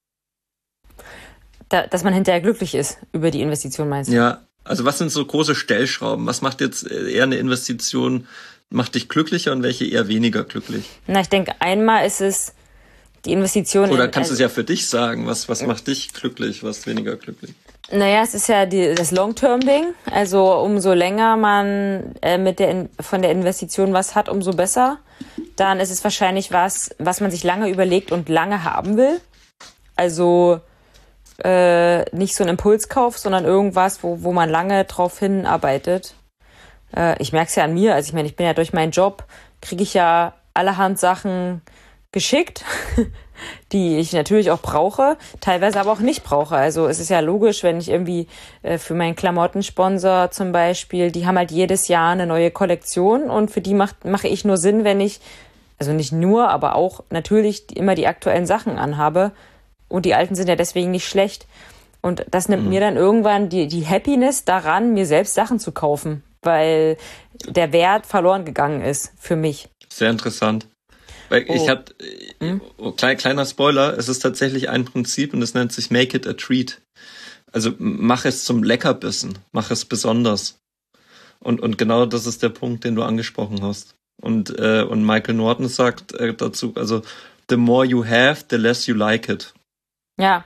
Dass man hinterher glücklich ist über die Investition, meinst du? Ja, also was sind so große Stellschrauben? Was macht jetzt eher eine Investition, macht dich glücklicher und welche eher weniger glücklich? Na, ich denke, einmal ist es die Investition. Oder kannst du es ja für dich sagen, was macht dich glücklich, was weniger glücklich? Naja, es ist ja das Long-Term-Ding. Also umso länger man von der Investition was hat, umso besser. Dann ist es wahrscheinlich was man sich lange überlegt und lange haben will. Also nicht so ein Impulskauf, sondern irgendwas, wo man lange drauf hinarbeitet. Ich merke es ja an mir. Also ich meine, ich bin ja durch meinen Job, kriege ich ja allerhand Sachen geschickt, die ich natürlich auch brauche, teilweise aber auch nicht brauche. Also es ist ja logisch, wenn ich irgendwie für meinen Klamottensponsor zum Beispiel, die haben halt jedes Jahr eine neue Kollektion und für die mache ich nur Sinn, wenn ich, also nicht nur, aber auch natürlich immer die aktuellen Sachen anhabe und die alten sind ja deswegen nicht schlecht. Und das nimmt mir dann irgendwann die Happiness daran, mir selbst Sachen zu kaufen, weil der Wert verloren gegangen ist für mich. Sehr interessant. Weil kleiner Spoiler, es ist tatsächlich ein Prinzip und es nennt sich Make it a treat. Also mach es zum Leckerbissen, mach es besonders. Und genau das ist der Punkt, den du angesprochen hast. Und Michael Norton sagt dazu, also the more you have, the less you like it. Ja.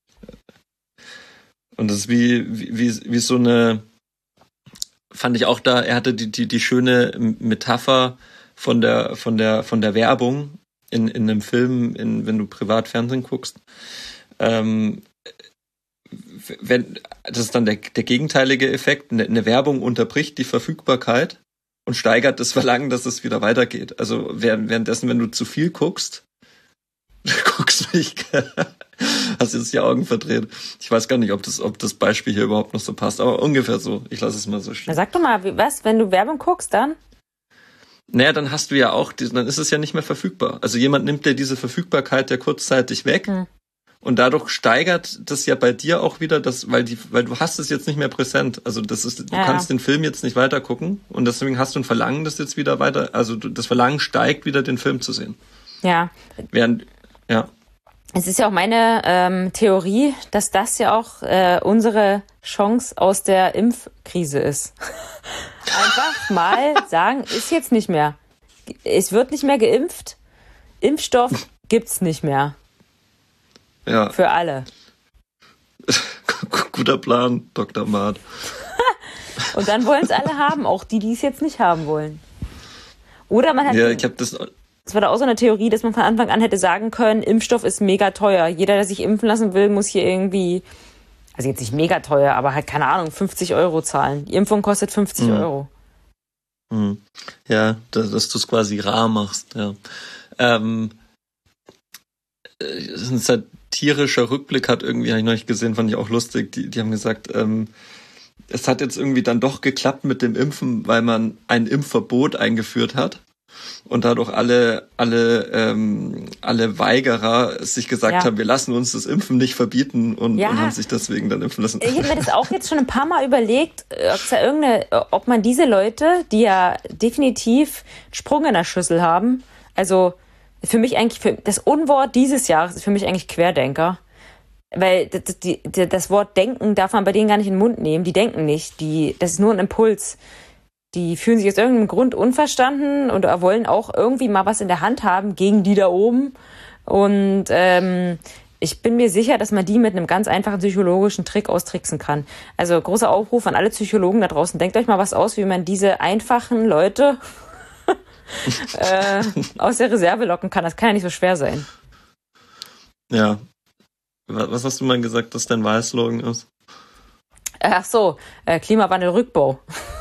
Und das ist wie so eine, fand ich auch da, er hatte die schöne Metapher von der Werbung in einem Film, wenn du privat Fernsehen guckst. Das ist dann der gegenteilige Effekt. Eine Werbung unterbricht die Verfügbarkeit und steigert das Verlangen, dass es wieder weitergeht. Also währenddessen, wenn du zu viel guckst mich, hast jetzt die Augen verdreht. Ich weiß gar nicht, ob das Beispiel hier überhaupt noch so passt, aber ungefähr so. Ich lasse es mal so stehen. Na, sag doch mal, wenn du Werbung guckst, dann? Naja, dann hast du ja auch, dann ist es ja nicht mehr verfügbar. Also jemand nimmt dir diese Verfügbarkeit ja kurzzeitig weg und dadurch steigert das ja bei dir auch wieder weil du hast es jetzt nicht mehr präsent. Also du kannst den Film jetzt nicht weiter gucken und deswegen hast du ein Verlangen, das jetzt wieder weiter, also das Verlangen steigt wieder, den Film zu sehen. Ja. Ja. Es ist ja auch meine Theorie, dass das ja auch unsere Chance aus der Impfkrise ist. Einfach mal sagen, ist jetzt nicht mehr. Es wird nicht mehr geimpft. Impfstoff gibt's nicht mehr. Ja. Für alle. Guter Plan, Dr. Maat. Und dann wollen es alle haben, auch die es jetzt nicht haben wollen. Oder man hat... Ja, ich habe das... Es war da auch so eine Theorie, dass man von Anfang an hätte sagen können, Impfstoff ist mega teuer. Jeder, der sich impfen lassen will, muss hier irgendwie also jetzt nicht mega teuer, aber halt, keine Ahnung, 50 € zahlen. Die Impfung kostet 50 €. Ja, dass du es quasi rar machst, ja. Ein satirischer Rückblick habe ich neulich gesehen, fand ich auch lustig. Die haben gesagt, es hat jetzt irgendwie dann doch geklappt mit dem Impfen, weil man ein Impfverbot eingeführt hat und dadurch alle Weigerer sich gesagt haben, wir lassen uns das Impfen nicht verbieten und haben sich deswegen dann impfen lassen. Ich habe mir das auch jetzt schon ein paar Mal überlegt, ob man diese Leute, die ja definitiv einen Sprung in der Schüssel haben, also für mich eigentlich, das Unwort dieses Jahres ist für mich eigentlich Querdenker. Weil das Wort denken darf man bei denen gar nicht in den Mund nehmen. Die denken nicht. Das ist nur ein Impuls. Die fühlen sich aus irgendeinem Grund unverstanden und wollen auch irgendwie mal was in der Hand haben gegen die da oben. Und ich bin mir sicher, dass man die mit einem ganz einfachen psychologischen Trick austricksen kann. Also großer Aufruf an alle Psychologen da draußen. Denkt euch mal was aus, wie man diese einfachen Leute aus der Reserve locken kann. Das kann ja nicht so schwer sein. Ja. Was hast du mal gesagt, dass dein Wahlslogan ist? Ach so, Klimawandel Rückbau.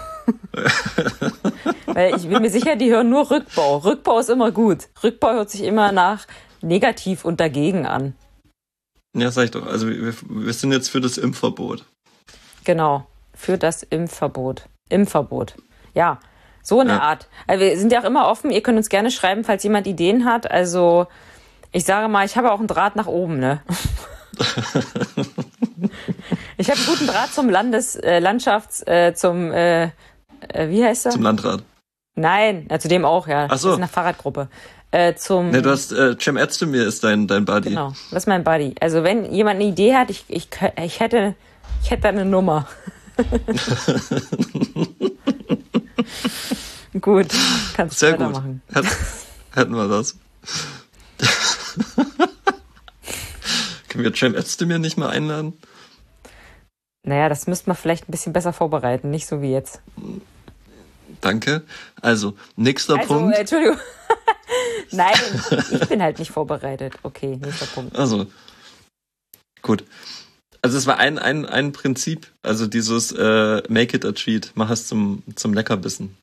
Weil ich bin mir sicher, die hören nur Rückbau. Rückbau ist immer gut. Rückbau hört sich immer nach negativ und dagegen an. Ja, sag ich doch. Also wir sind jetzt für das Impfverbot. Genau, für das Impfverbot. Impfverbot. Ja, so eine Art. Also wir sind ja auch immer offen. Ihr könnt uns gerne schreiben, falls jemand Ideen hat. Also ich sage mal, ich habe auch einen Draht nach oben, ne? Ich habe einen guten Draht zum wie heißt er? Zum Landrat. Nein, zu dem auch, ja. Ach so. Das ist eine Fahrradgruppe. Ne, du hast, Cem Özdemir ist dein Buddy. Genau, das ist mein Buddy. Also wenn jemand eine Idee hat, ich hätte eine Nummer. Gut, kannst du weitermachen. Sehr gut. Hätten wir das. Können wir Cem Özdemir nicht mal einladen? Naja, das müsste man vielleicht ein bisschen besser vorbereiten, nicht so wie jetzt. Danke. Also, nächster Punkt. Entschuldigung. Nein, ich bin halt nicht vorbereitet. Okay, nächster Punkt. Also, gut. Also es war ein Prinzip, also dieses Make it a treat, mach es zum Leckerbissen.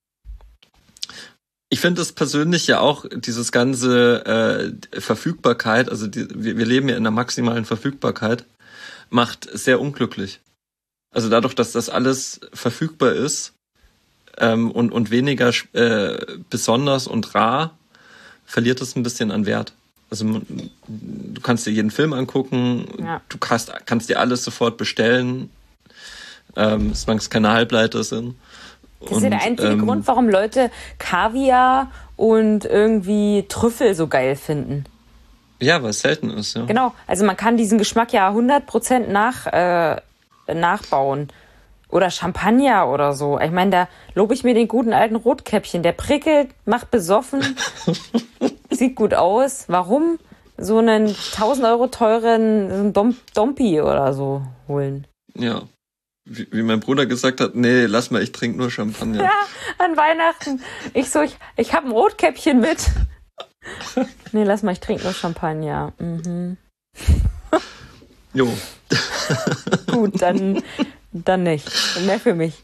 Ich finde es persönlich ja auch, dieses ganze Verfügbarkeit, also wir leben ja in der maximalen Verfügbarkeit, macht sehr unglücklich. Also dadurch, dass das alles verfügbar ist und weniger besonders und rar, verliert es ein bisschen an Wert. Also du kannst dir jeden Film angucken, du kannst dir alles sofort bestellen, solange es keine Halbleiter sind. Das ist ja der einzige Grund, warum Leute Kaviar und irgendwie Trüffel so geil finden. Ja, weil es selten ist, ja. Genau, also man kann diesen Geschmack ja 100% nachbauen. Oder Champagner oder so. Ich meine, da lobe ich mir den guten alten Rotkäppchen. Der prickelt, macht besoffen, sieht gut aus. Warum so einen 1.000 € teuren Dompi oder so holen? Ja. Wie mein Bruder gesagt hat, nee, lass mal, ich trinke nur Champagner. Ja, an Weihnachten. Ich habe ein Rotkäppchen mit. Nee, lass mal, ich trinke nur Champagner. Mhm. Jo. Gut, dann nicht. Mehr für mich.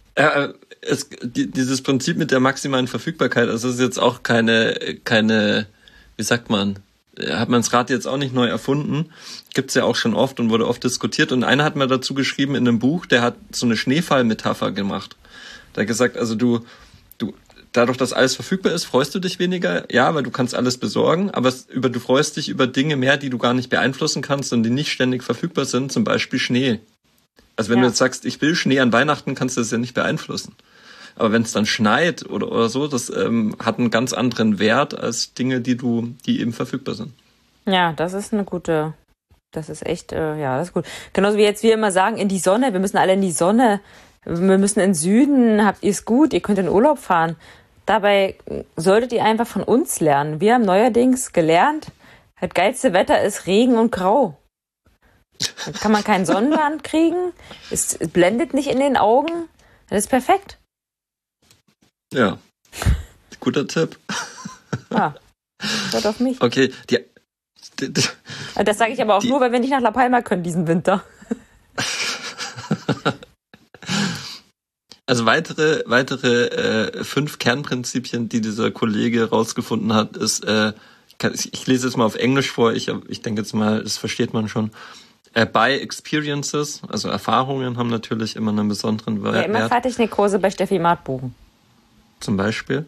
Dieses Prinzip mit der maximalen Verfügbarkeit, also ist jetzt auch keine, wie sagt man, hat man das Rad jetzt auch nicht neu erfunden. Gibt's ja auch schon oft und wurde oft diskutiert. Und einer hat mal dazu geschrieben in einem Buch, der hat so eine Schneefallmetapher gemacht. Der hat gesagt, also du dadurch, dass alles verfügbar ist, freust du dich weniger. Ja, weil du kannst alles besorgen, aber du freust dich über Dinge mehr, die du gar nicht beeinflussen kannst und die nicht ständig verfügbar sind, zum Beispiel Schnee. Also wenn du jetzt sagst, ich will Schnee an Weihnachten, kannst du das ja nicht beeinflussen. Aber wenn es dann schneit oder so, das hat einen ganz anderen Wert als Dinge, die eben verfügbar sind. Ja, das ist das ist echt, das ist gut. Genauso wie jetzt wir immer sagen, in die Sonne, wir müssen alle in die Sonne, wir müssen in den Süden, habt ihr es gut, ihr könnt in Urlaub fahren. Dabei solltet ihr einfach von uns lernen. Wir haben neuerdings gelernt, das geilste Wetter ist Regen und Grau. Da kann man keinen Sonnenbrand kriegen, es blendet nicht in den Augen, das ist perfekt. Ja, guter Tipp. Ja, hört auf mich. Okay, das sage ich aber auch nur, weil wir nicht nach La Palma können diesen Winter. Also weitere 5 Kernprinzipien, die dieser Kollege rausgefunden hat, ist, ich lese jetzt mal auf Englisch vor, ich denke jetzt mal, das versteht man schon. By Experiences, also Erfahrungen haben natürlich immer einen besonderen Wert. Ja, immer fertig eine Kurse bei Steffi Martbuchen. Zum Beispiel.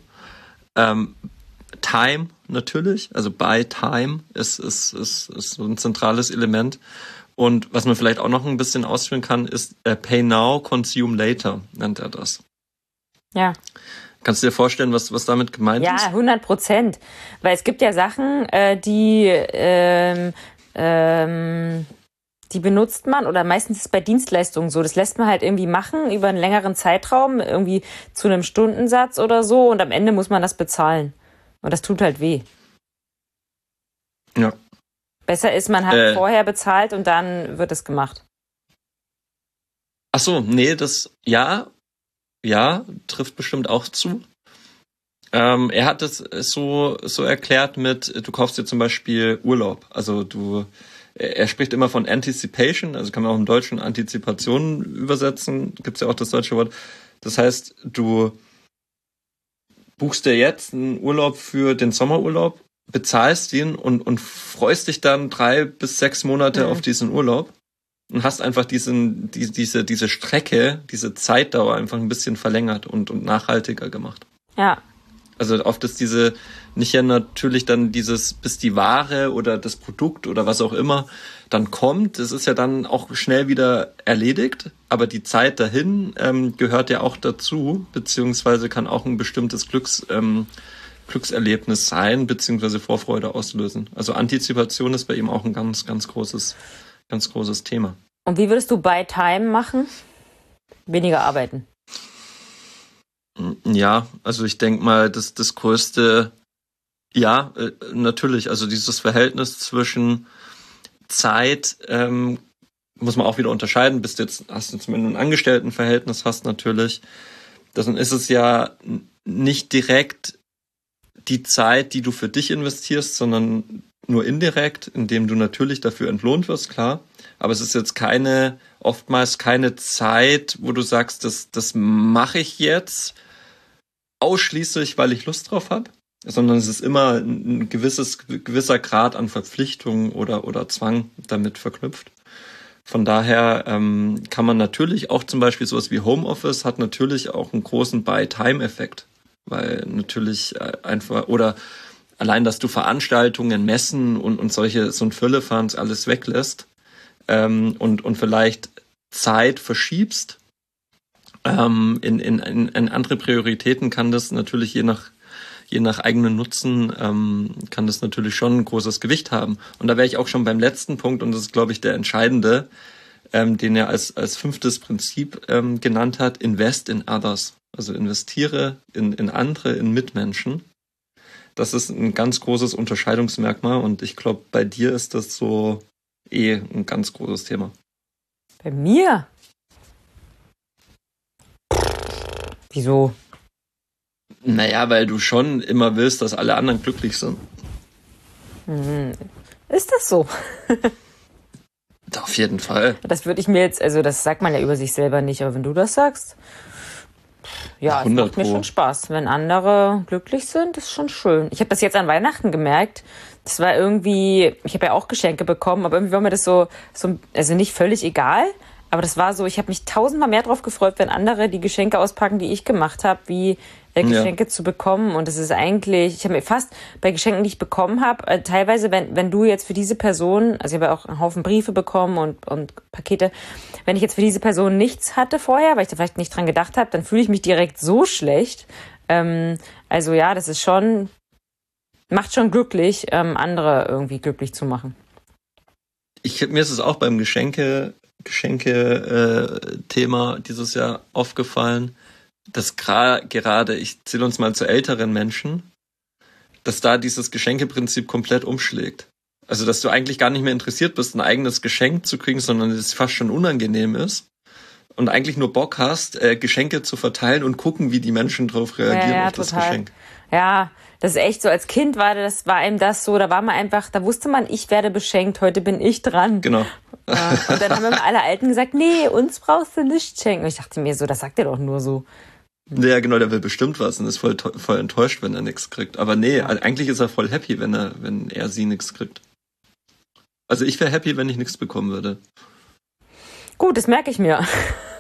Time natürlich, also by Time ist so ein zentrales Element. Und was man vielleicht auch noch ein bisschen ausführen kann, ist Pay Now, Consume Later, nennt er das. Ja. Kannst du dir vorstellen, was damit gemeint ist? Ja, 100%. Weil es gibt ja Sachen, die benutzt man, oder meistens ist es bei Dienstleistungen so, das lässt man halt irgendwie machen über einen längeren Zeitraum, irgendwie zu einem Stundensatz oder so, und am Ende muss man das bezahlen. Und das tut halt weh. Ja. Besser ist, man hat vorher bezahlt und dann wird es gemacht. Ach so, nee, das, ja, trifft bestimmt auch zu. Er hat es so erklärt mit, du kaufst dir zum Beispiel Urlaub. Also er spricht immer von Anticipation, also kann man auch im Deutschen Antizipation übersetzen, gibt's ja auch das deutsche Wort. Das heißt, du buchst dir jetzt einen Urlaub für den Sommerurlaub, bezahlst ihn und freust dich dann 3 bis 6 Monate auf diesen Urlaub und hast einfach diese Strecke, diese Zeitdauer einfach ein bisschen verlängert und nachhaltiger gemacht. Ja. Also oft ist nicht ja natürlich dann bis die Ware oder das Produkt oder was auch immer dann kommt, das ist ja dann auch schnell wieder erledigt, aber die Zeit dahin gehört ja auch dazu, beziehungsweise kann auch ein bestimmtes Glückserlebnis sein, beziehungsweise Vorfreude auslösen. Also Antizipation ist bei ihm auch ein ganz, ganz großes Thema. Und wie würdest du by Time machen? Weniger arbeiten. Ja, also ich denke mal, das Größte, ja, natürlich, also dieses Verhältnis zwischen Zeit, muss man auch wieder unterscheiden, hast du jetzt ein Angestelltenverhältnis hast natürlich, dann ist es ja nicht direkt die Zeit, die du für dich investierst, sondern nur indirekt, indem du natürlich dafür entlohnt wirst, klar. Aber es ist jetzt oftmals keine Zeit, wo du sagst, das mache ich jetzt ausschließlich, weil ich Lust drauf habe, sondern es ist immer ein gewisser Grad an Verpflichtung oder Zwang damit verknüpft. Von daher kann man natürlich auch zum Beispiel sowas wie Homeoffice hat natürlich auch einen großen Buy-Time-Effekt, weil natürlich einfach, oder allein, dass du Veranstaltungen, Messen und so ein Firlefanz alles weglässt und vielleicht Zeit verschiebst in andere Prioritäten, kann das natürlich je nach eigenen Nutzen kann das natürlich schon ein großes Gewicht haben. Und da wäre ich auch schon beim letzten Punkt, und das ist, glaube ich, der entscheidende, den er als 5. Prinzip genannt hat: Invest in others. Also investiere in andere, in Mitmenschen. Das ist ein ganz großes Unterscheidungsmerkmal, und ich glaube, bei dir ist das so ein ganz großes Thema. Bei mir? Wieso? Naja, weil du schon immer willst, dass alle anderen glücklich sind. Ist das so? Auf jeden Fall. Das würde ich mir jetzt, also das sagt man ja über sich selber nicht, aber wenn du das sagst, ja, es macht mir schon Spaß. Wenn andere glücklich sind, ist schon schön. Ich habe das jetzt an Weihnachten gemerkt. Das war irgendwie, ich habe ja auch Geschenke bekommen, aber irgendwie war mir das so, also nicht völlig egal. Aber das war so, ich habe mich 1000-mal mehr drauf gefreut, wenn andere die Geschenke auspacken, die ich gemacht habe, wie Geschenke zu bekommen. Und das ist eigentlich, ich habe mir fast bei Geschenken, die ich bekommen habe, teilweise, wenn du jetzt für diese Person, also ich habe ja auch einen Haufen Briefe bekommen und Pakete, wenn ich jetzt für diese Person nichts hatte vorher, weil ich da vielleicht nicht dran gedacht habe, dann fühle ich mich direkt so schlecht. Also ja, das ist schon, macht schon glücklich, andere irgendwie glücklich zu machen. Mir ist es auch beim Geschenke-Thema dieses Jahr aufgefallen, dass gerade, ich zähle uns mal zu älteren Menschen, dass da dieses Geschenkeprinzip komplett umschlägt. Also, dass du eigentlich gar nicht mehr interessiert bist, ein eigenes Geschenk zu kriegen, sondern es fast schon unangenehm ist und eigentlich nur Bock hast, Geschenke zu verteilen und gucken, wie die Menschen drauf reagieren auf das Geschenk. Ja, Das ist echt so, als Kind war einem das so, da war man einfach, da wusste man, ich werde beschenkt, heute bin ich dran. Genau. Ja, und dann haben immer alle Alten gesagt, nee, uns brauchst du nicht schenken. Und ich dachte mir so, das sagt er doch nur so. Ja, genau, der will bestimmt was und ist voll enttäuscht, wenn er nichts kriegt. Aber nee, eigentlich ist er voll happy, wenn er sie nichts kriegt. Also ich wäre happy, wenn ich nichts bekommen würde. Gut, das merke ich mir.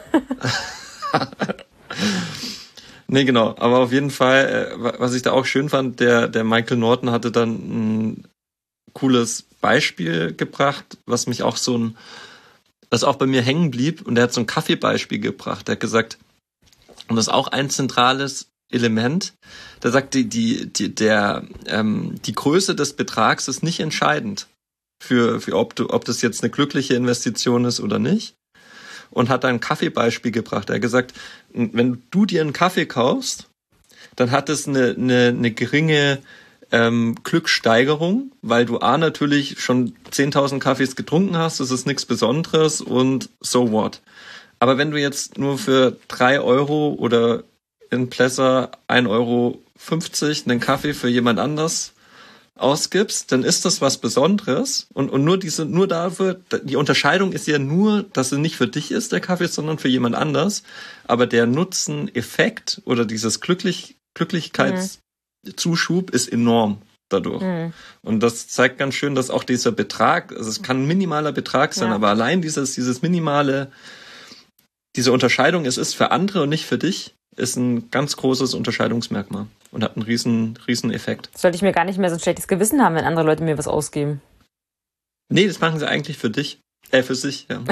Nee, genau. Aber auf jeden Fall, was ich da auch schön fand, der Michael Norton hatte dann ein cooles Beispiel gebracht, was auch bei mir hängen blieb. Und der hat so ein Kaffeebeispiel gebracht. Der hat gesagt, und das ist auch ein zentrales Element. Da sagt die Größe des Betrags ist nicht entscheidend für ob das jetzt eine glückliche Investition ist oder nicht. Und hat da ein Kaffeebeispiel gebracht. Er hat gesagt, wenn du dir einen Kaffee kaufst, dann hat es eine geringe Glückssteigerung, weil du natürlich schon 10.000 Kaffees getrunken hast, das ist nichts Besonderes und so what. Aber wenn du jetzt nur für 3 Euro oder in Plesser 1,50 € einen Kaffee für jemand anders ausgibst, dann ist das was Besonderes und nur dafür, die Unterscheidung ist ja nur, dass es nicht für dich ist, der Kaffee, sondern für jemand anders, aber der Nutzen-Effekt oder dieses Glücklichkeitszuschub ist enorm dadurch. Und das zeigt ganz schön, dass auch dieser Betrag, also es kann ein minimaler Betrag sein, aber allein dieses minimale, diese Unterscheidung, es ist für andere und nicht für dich, ist ein ganz großes Unterscheidungsmerkmal und hat einen riesen Effekt. Sollte ich mir gar nicht mehr so ein schlechtes Gewissen haben, wenn andere Leute mir was ausgeben? Nee, das machen sie eigentlich für dich. Für sich, ja.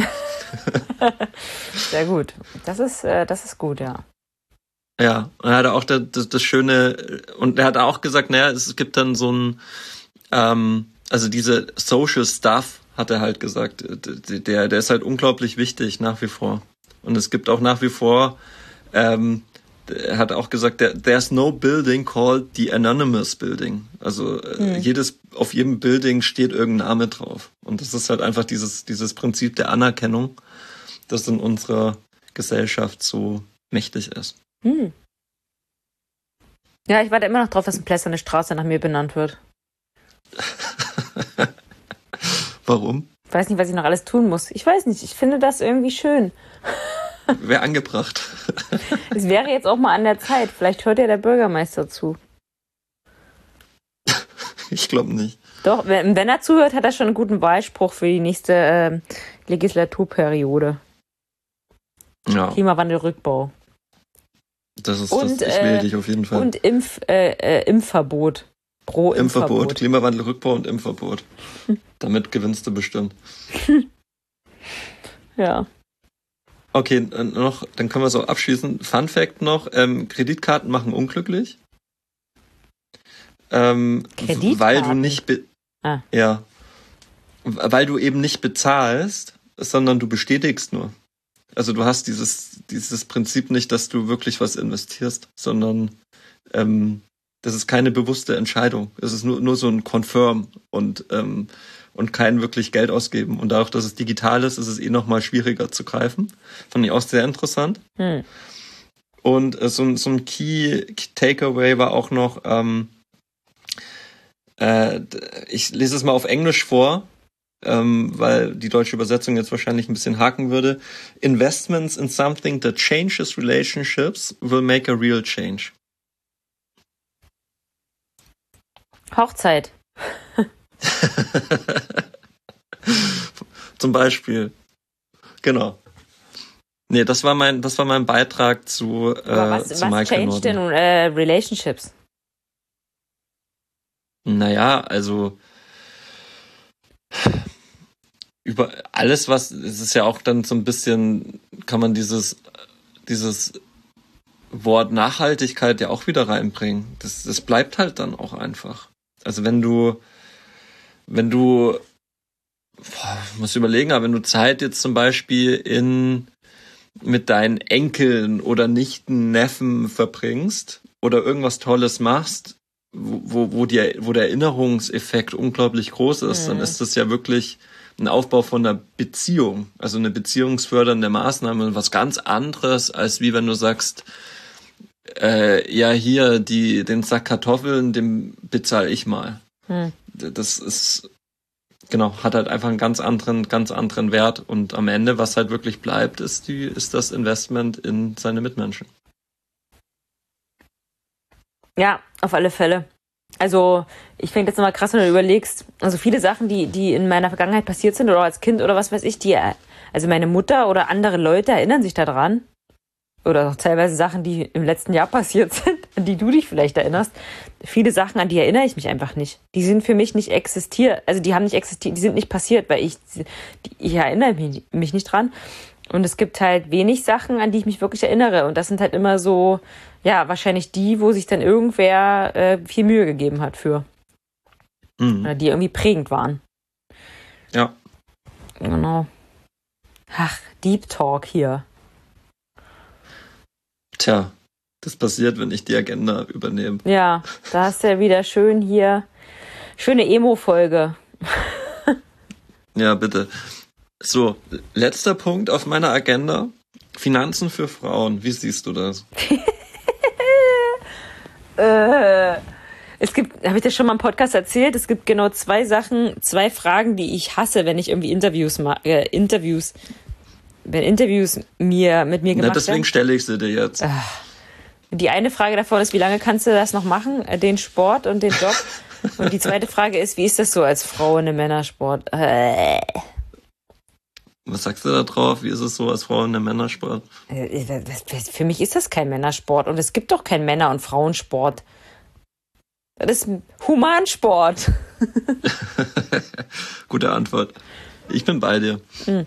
Sehr gut. Das ist gut, ja. Ja, und er hatte auch das Schöne, und er hat auch gesagt, naja, es gibt dann so ein, also diese Social Stuff, hat er halt gesagt, der ist halt unglaublich wichtig nach wie vor. Und es gibt auch nach wie vor, er hat auch gesagt, there's no building called the anonymous building. Also auf jedem Building steht irgendein Name drauf. Und das ist halt einfach dieses Prinzip der Anerkennung, das in unserer Gesellschaft so mächtig ist. Ja, ich warte immer noch drauf, dass in Plesser eine Straße nach mir benannt wird. Warum? Ich weiß nicht, was ich noch alles tun muss. Ich weiß nicht, ich finde das irgendwie schön. Wäre angebracht. Es wäre jetzt auch mal an der Zeit. Vielleicht hört ja der Bürgermeister zu. Ich glaube nicht. Doch, wenn er zuhört, hat er schon einen guten Wahlspruch für die nächste Legislaturperiode. Ja. Klimawandel-Rückbau. Ich wähle dich auf jeden Fall. Und Impfverbot. Pro Impfverbot, Klimawandel-Rückbau und Impfverbot. Damit gewinnst du bestimmt. Ja. Okay, dann können wir so abschließen. Fun Fact noch, Kreditkarten machen unglücklich. Kreditkarten? Weil du nicht weil du eben nicht bezahlst, sondern du bestätigst nur. Also du hast dieses Prinzip nicht, dass du wirklich was investierst, sondern das ist keine bewusste Entscheidung. Es ist nur so ein Confirm und kein wirklich Geld ausgeben. Und dadurch, dass es digital ist, ist es nochmal schwieriger zu greifen. Fand ich auch sehr interessant. Und so ein Key Takeaway war auch noch, ich lese es mal auf Englisch vor, weil die deutsche Übersetzung jetzt wahrscheinlich ein bisschen haken würde. Investments in something that changes relationships will make a real change. Hochzeit. Zum Beispiel. Genau. Nee, das war mein Beitrag zu was Michael changed denn Relationships? Naja, also über alles, es ist ja auch dann so ein bisschen, kann man dieses Wort Nachhaltigkeit ja auch wieder reinbringen. Das bleibt halt dann auch einfach. Also wenn du musst überlegen, aber wenn du Zeit jetzt zum Beispiel mit deinen Enkeln oder Nichten, Neffen verbringst oder irgendwas Tolles machst, wo der Erinnerungseffekt unglaublich groß ist, dann ist das ja wirklich ein Aufbau von einer Beziehung, also eine beziehungsfördernde Maßnahme, was ganz anderes, als wie wenn du sagst, ja hier den Sack Kartoffeln, den bezahle ich mal. Das ist, genau, hat halt einfach einen ganz anderen Wert. Und am Ende, was halt wirklich bleibt, ist das Investment in seine Mitmenschen. Ja, auf alle Fälle. Also ich finde jetzt nochmal krass, wenn du überlegst, also viele Sachen, die in meiner Vergangenheit passiert sind oder als Kind oder was weiß ich, also meine Mutter oder andere Leute erinnern sich daran. Oder auch teilweise Sachen, die im letzten Jahr passiert sind, an die du dich vielleicht erinnerst. Viele Sachen, an die erinnere ich mich einfach nicht. Die sind für mich nicht existiert. Also die haben nicht existiert, die sind nicht passiert, weil ich erinnere mich nicht dran. Und es gibt halt wenig Sachen, an die ich mich wirklich erinnere. Und das sind halt immer so, ja, wahrscheinlich die, wo sich dann irgendwer viel Mühe gegeben hat für. Oder die irgendwie prägend waren. Ja. Genau. Ach, Deep Talk hier. Tja, das passiert, wenn ich die Agenda übernehme. Ja, da hast du ja wieder schön hier, schöne Emo-Folge. Ja, bitte. So, letzter Punkt auf meiner Agenda. Finanzen für Frauen. Wie siehst du das? Es gibt, habe ich das schon mal im Podcast erzählt, es gibt genau zwei Fragen, die ich hasse, wenn ich irgendwie wenn Interviews mit mir gemacht werden. Deswegen stelle ich sie dir jetzt. Die eine Frage davon ist, wie lange kannst du das noch machen, den Sport und den Job? Und die zweite Frage ist, wie ist das so als Frau in einem Männersport? Was sagst du da drauf? Wie ist es so als Frau in einem Männersport? Für mich ist das kein Männersport und es gibt doch keinen Männer- und Frauensport. Das ist Humansport. Gute Antwort. Ich bin bei dir.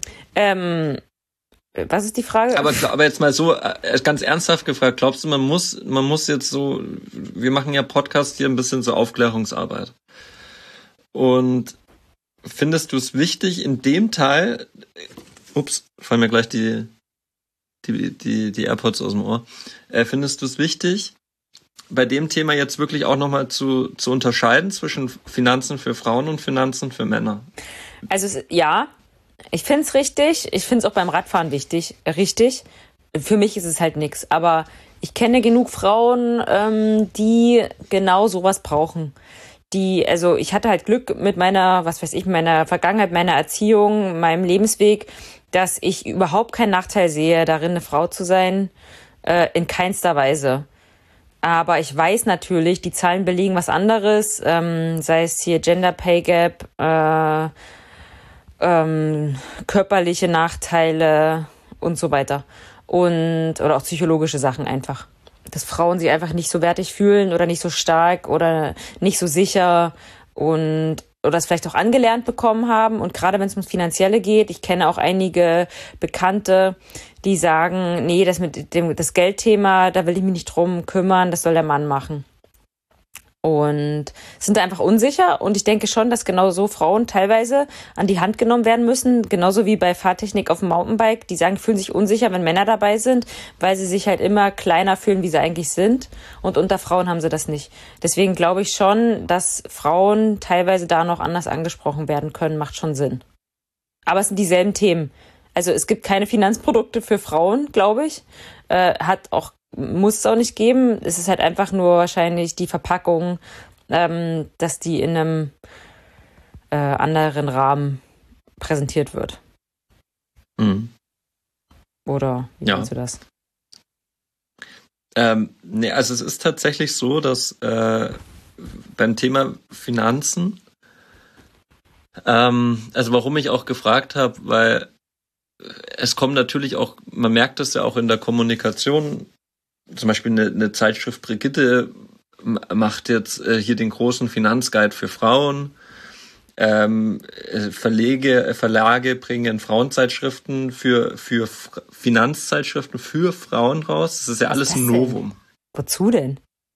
Was ist die Frage? Aber jetzt mal so, ganz ernsthaft gefragt, glaubst du, man muss jetzt so, wir machen ja Podcast hier ein bisschen so Aufklärungsarbeit. Und findest du es wichtig, in dem Teil, fallen mir gleich die AirPods aus dem Ohr, findest du es wichtig, bei dem Thema jetzt wirklich auch nochmal zu unterscheiden zwischen Finanzen für Frauen und Finanzen für Männer? Also ja, ich finde es richtig. Ich finde es auch beim Radfahren richtig. Für mich ist es halt nix. Aber ich kenne genug Frauen, die genau sowas brauchen. Also ich hatte halt Glück mit meiner Vergangenheit, meiner Erziehung, meinem Lebensweg, dass ich überhaupt keinen Nachteil sehe, darin eine Frau zu sein, in keinster Weise. Aber ich weiß natürlich, die Zahlen belegen was anderes, sei es hier Gender Pay Gap, körperliche Nachteile und so weiter. Oder auch psychologische Sachen einfach. Dass Frauen sich einfach nicht so wertig fühlen oder nicht so stark oder nicht so sicher oder es vielleicht auch angelernt bekommen haben. Und gerade wenn es ums Finanzielle geht, ich kenne auch einige Bekannte, die sagen, nee, das Geldthema, da will ich mich nicht drum kümmern, das soll der Mann machen. Und sind einfach unsicher. Und ich denke schon, dass genau so Frauen teilweise an die Hand genommen werden müssen. Genauso wie bei Fahrtechnik auf dem Mountainbike. Die fühlen sich unsicher, wenn Männer dabei sind, weil sie sich halt immer kleiner fühlen, wie sie eigentlich sind. Und unter Frauen haben sie das nicht. Deswegen glaube ich schon, dass Frauen teilweise da noch anders angesprochen werden können. Macht schon Sinn. Aber es sind dieselben Themen. Also es gibt keine Finanzprodukte für Frauen, glaube ich. Muss es auch nicht geben. Es ist halt einfach nur wahrscheinlich die Verpackung, dass die in einem anderen Rahmen präsentiert wird. Mhm. Oder wie meinst du das? Nee, also es ist tatsächlich so, dass beim Thema Finanzen, also warum ich auch gefragt habe, weil es kommt natürlich auch, man merkt das ja auch in der Kommunikation. Zum Beispiel eine Zeitschrift Brigitte macht jetzt hier den großen Finanzguide für Frauen. Verlage bringen Frauenzeitschriften für Finanzzeitschriften für Frauen raus. Das ist ja alles ein Novum. Wozu denn?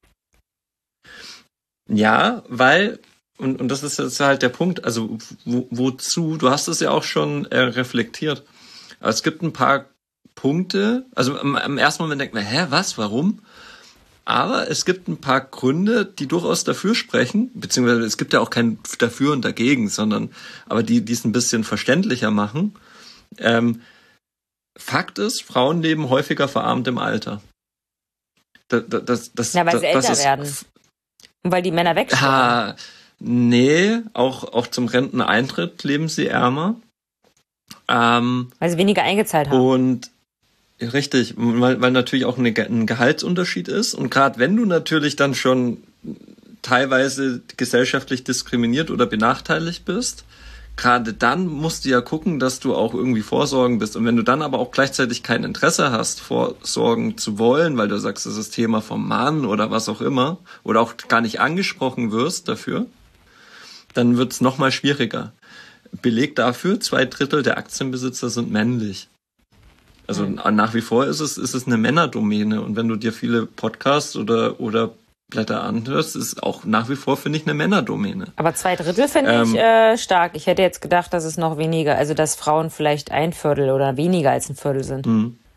Ja, weil, und das ist jetzt halt der Punkt, also wozu? Du hast es ja auch schon reflektiert. Aber es gibt ein paar Punkte, also im ersten Moment denkt man, was, warum? Aber es gibt ein paar Gründe, die durchaus dafür sprechen, beziehungsweise es gibt ja auch kein dafür und dagegen, aber die es ein bisschen verständlicher machen. Fakt ist, Frauen leben häufiger verarmt im Alter. Ja, weil sie älter werden. Und weil die Männer wegsterben. Nee, auch zum Renteneintritt leben sie ärmer. Weil sie weniger eingezahlt haben. Und richtig, weil natürlich auch ein Gehaltsunterschied ist. Und gerade wenn du natürlich dann schon teilweise gesellschaftlich diskriminiert oder benachteiligt bist, gerade dann musst du ja gucken, dass du auch irgendwie vorsorgen bist. Und wenn du dann aber auch gleichzeitig kein Interesse hast, vorsorgen zu wollen, weil du sagst, das ist Thema vom Mann oder was auch immer, oder auch gar nicht angesprochen wirst dafür, dann wird's noch mal schwieriger. Beleg dafür, 2/3 der Aktienbesitzer sind männlich. Also nach wie vor ist es eine Männerdomäne. Und wenn du dir viele Podcasts oder Blätter anhörst, ist auch nach wie vor, finde ich, eine Männerdomäne. Aber 2/3 finde ich stark. Ich hätte jetzt gedacht, dass es noch weniger, also dass Frauen vielleicht 1/4 oder weniger als 1/4 sind.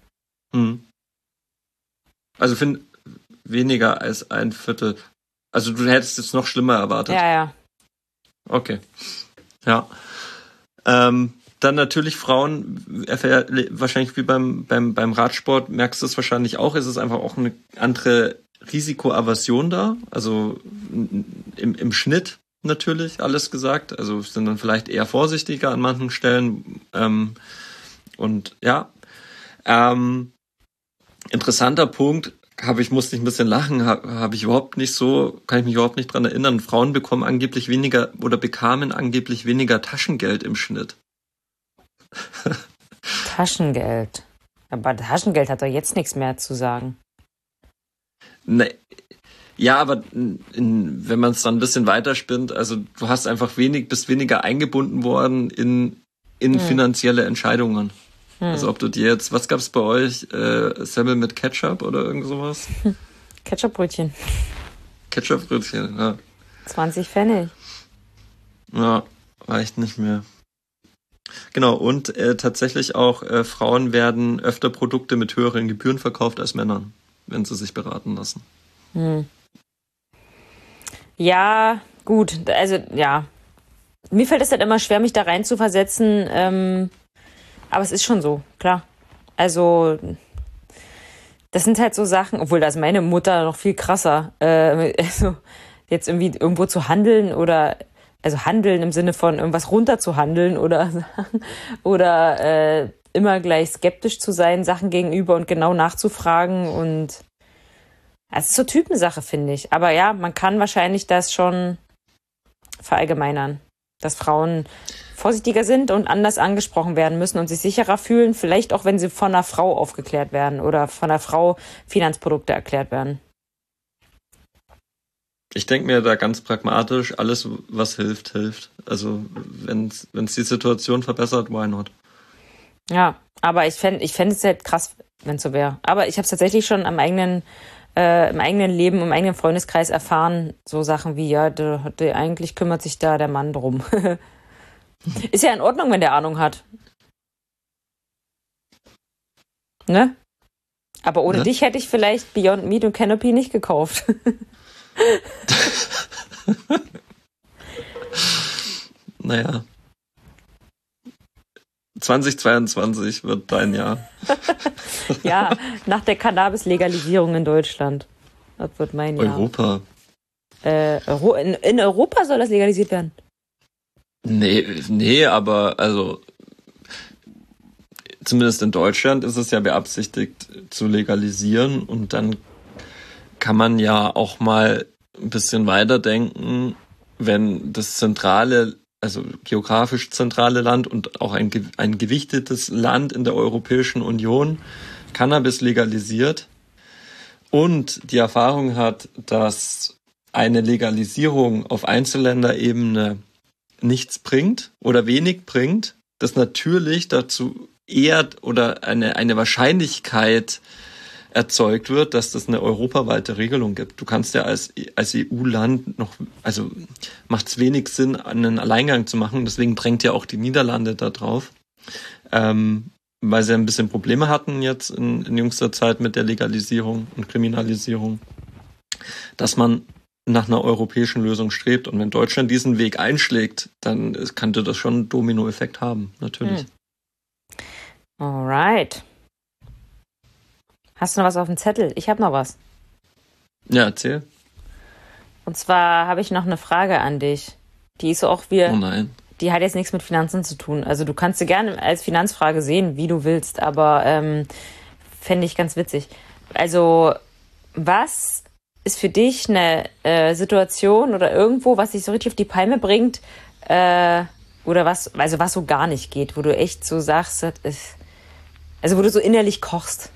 Also finde weniger als 1/4. Also du hättest es noch schlimmer erwartet. Ja. Okay. Ja. Dann natürlich Frauen, wahrscheinlich wie beim Radsport, merkst du es wahrscheinlich auch, ist es einfach auch eine andere Risikoaversion da, also im Schnitt natürlich alles gesagt, also sind dann vielleicht eher vorsichtiger an manchen Stellen und ja, interessanter Punkt, musste ich ein bisschen lachen, habe ich überhaupt nicht so, kann ich mich überhaupt nicht dran erinnern, Frauen bekamen angeblich weniger Taschengeld im Schnitt. Taschengeld? Aber Taschengeld hat doch jetzt nichts mehr zu sagen. Nee. Ja, aber wenn man es dann ein bisschen weiterspinnt, also du hast einfach bist weniger eingebunden worden in finanzielle Entscheidungen. Also ob du dir jetzt, was gab's bei euch? Semmel mit Ketchup oder irgend sowas? Ketchupbrötchen. Ketchupbrötchen, ja. 20 Pfennig. Ja, reicht nicht mehr. Genau, und tatsächlich auch Frauen werden öfter Produkte mit höheren Gebühren verkauft als Männern, wenn sie sich beraten lassen. Ja, gut, also ja. Mir fällt es halt immer schwer, mich da rein zu versetzen, aber es ist schon so, klar. Also das sind halt so Sachen, obwohl da ist meine Mutter noch viel krasser. Also jetzt irgendwie irgendwo zu handeln oder also handeln im Sinne von irgendwas runterzuhandeln oder immer gleich skeptisch zu sein, Sachen gegenüber und genau nachzufragen und es ist so Typensache, finde ich. Aber ja, man kann wahrscheinlich das schon verallgemeinern, dass Frauen vorsichtiger sind und anders angesprochen werden müssen und sich sicherer fühlen, vielleicht auch, wenn sie von einer Frau aufgeklärt werden oder von einer Frau Finanzprodukte erklärt werden. Ich denke mir da ganz pragmatisch, alles, was hilft, hilft. Also wenn es die Situation verbessert, why not? Ja, aber ich fänd es halt krass, wenn es so wäre. Aber ich habe es tatsächlich schon im eigenen Leben, im eigenen Freundeskreis erfahren, so Sachen wie, ja, eigentlich kümmert sich da der Mann drum. Ist ja in Ordnung, wenn der Ahnung hat. Ne? Aber ohne dich hätte ich vielleicht Beyond Meat und Canopy nicht gekauft. Naja. 2022 wird dein Jahr. Ja, nach der Cannabis-Legalisierung in Deutschland. Das wird mein Jahr. Europa. In Europa soll das legalisiert werden? Nee, aber also zumindest in Deutschland ist es ja beabsichtigt zu legalisieren und dann kann man ja auch mal ein bisschen weiterdenken, wenn das zentrale, also geografisch zentrale Land und auch ein gewichtetes Land in der Europäischen Union Cannabis legalisiert und die Erfahrung hat, dass eine Legalisierung auf Einzelländerebene nichts bringt oder wenig bringt, das natürlich dazu eher oder eine Wahrscheinlichkeit erzeugt wird, dass das eine europaweite Regelung gibt. Du kannst ja als EU-Land noch, also macht es wenig Sinn, einen Alleingang zu machen. Deswegen drängt ja auch die Niederlande da drauf, weil sie ein bisschen Probleme hatten jetzt in jüngster Zeit mit der Legalisierung und Kriminalisierung, dass man nach einer europäischen Lösung strebt. Und wenn Deutschland diesen Weg einschlägt, dann könnte das schon einen Dominoeffekt haben, natürlich. Alright. Hast du noch was auf dem Zettel? Ich habe noch was. Ja, erzähl. Und zwar habe ich noch eine Frage an dich. Die ist so auch wie, Oh nein. die hat jetzt nichts mit Finanzen zu tun. Also du kannst sie gerne als Finanzfrage sehen, wie du willst, aber fände ich ganz witzig. Also was ist für dich eine Situation oder irgendwo, was dich so richtig auf die Palme bringt, oder was so gar nicht geht, wo du echt so sagst, das ist, also wo du so innerlich kochst?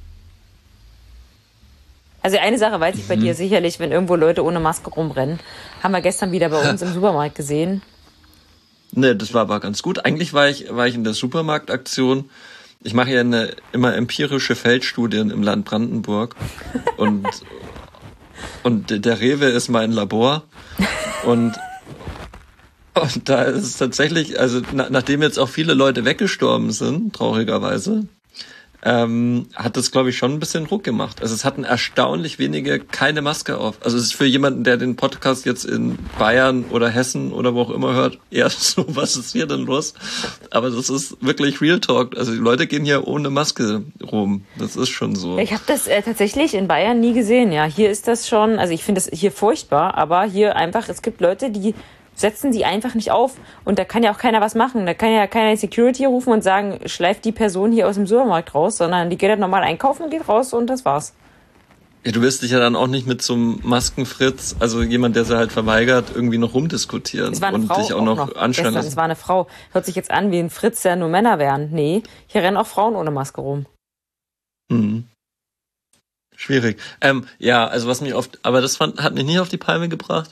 Also eine Sache weiß ich bei dir sicherlich, wenn irgendwo Leute ohne Maske rumrennen. Haben wir gestern wieder bei uns im Supermarkt gesehen. Ne, das war aber ganz gut. Eigentlich war ich in der Supermarktaktion. Ich mache ja immer empirische Feldstudien im Land Brandenburg. Und der Rewe ist mein Labor. Und da ist es tatsächlich, also nachdem jetzt auch viele Leute weggestorben sind, traurigerweise, hat das, glaube ich, schon ein bisschen Druck gemacht. Also es hatten erstaunlich wenige keine Maske auf. Also es ist für jemanden, der den Podcast jetzt in Bayern oder Hessen oder wo auch immer hört, eher so, was ist hier denn los? Aber das ist wirklich Real Talk. Also die Leute gehen hier ohne Maske rum. Das ist schon so. Ich habe das tatsächlich in Bayern nie gesehen. Ja, hier ist das schon, also ich finde das hier furchtbar, aber hier einfach, es gibt Leute, die setzen die einfach nicht auf und da kann ja auch keiner was machen. Da kann ja keiner Security rufen und sagen, schleift die Person hier aus dem Supermarkt raus, sondern die geht halt normal einkaufen, geht raus und das war's. Ja, du wirst dich ja dann auch nicht mit so einem Maskenfritz, also jemand, der sie halt verweigert, irgendwie noch rumdiskutieren und Frau dich auch noch anstellen lassen. Es war eine Frau. Hört sich jetzt an wie ein Fritz, der nur Männer wären. Nee, hier rennen auch Frauen ohne Maske rum. Mhm. Schwierig. Ja, also was mich oft, aber das hat mich nie auf die Palme gebracht.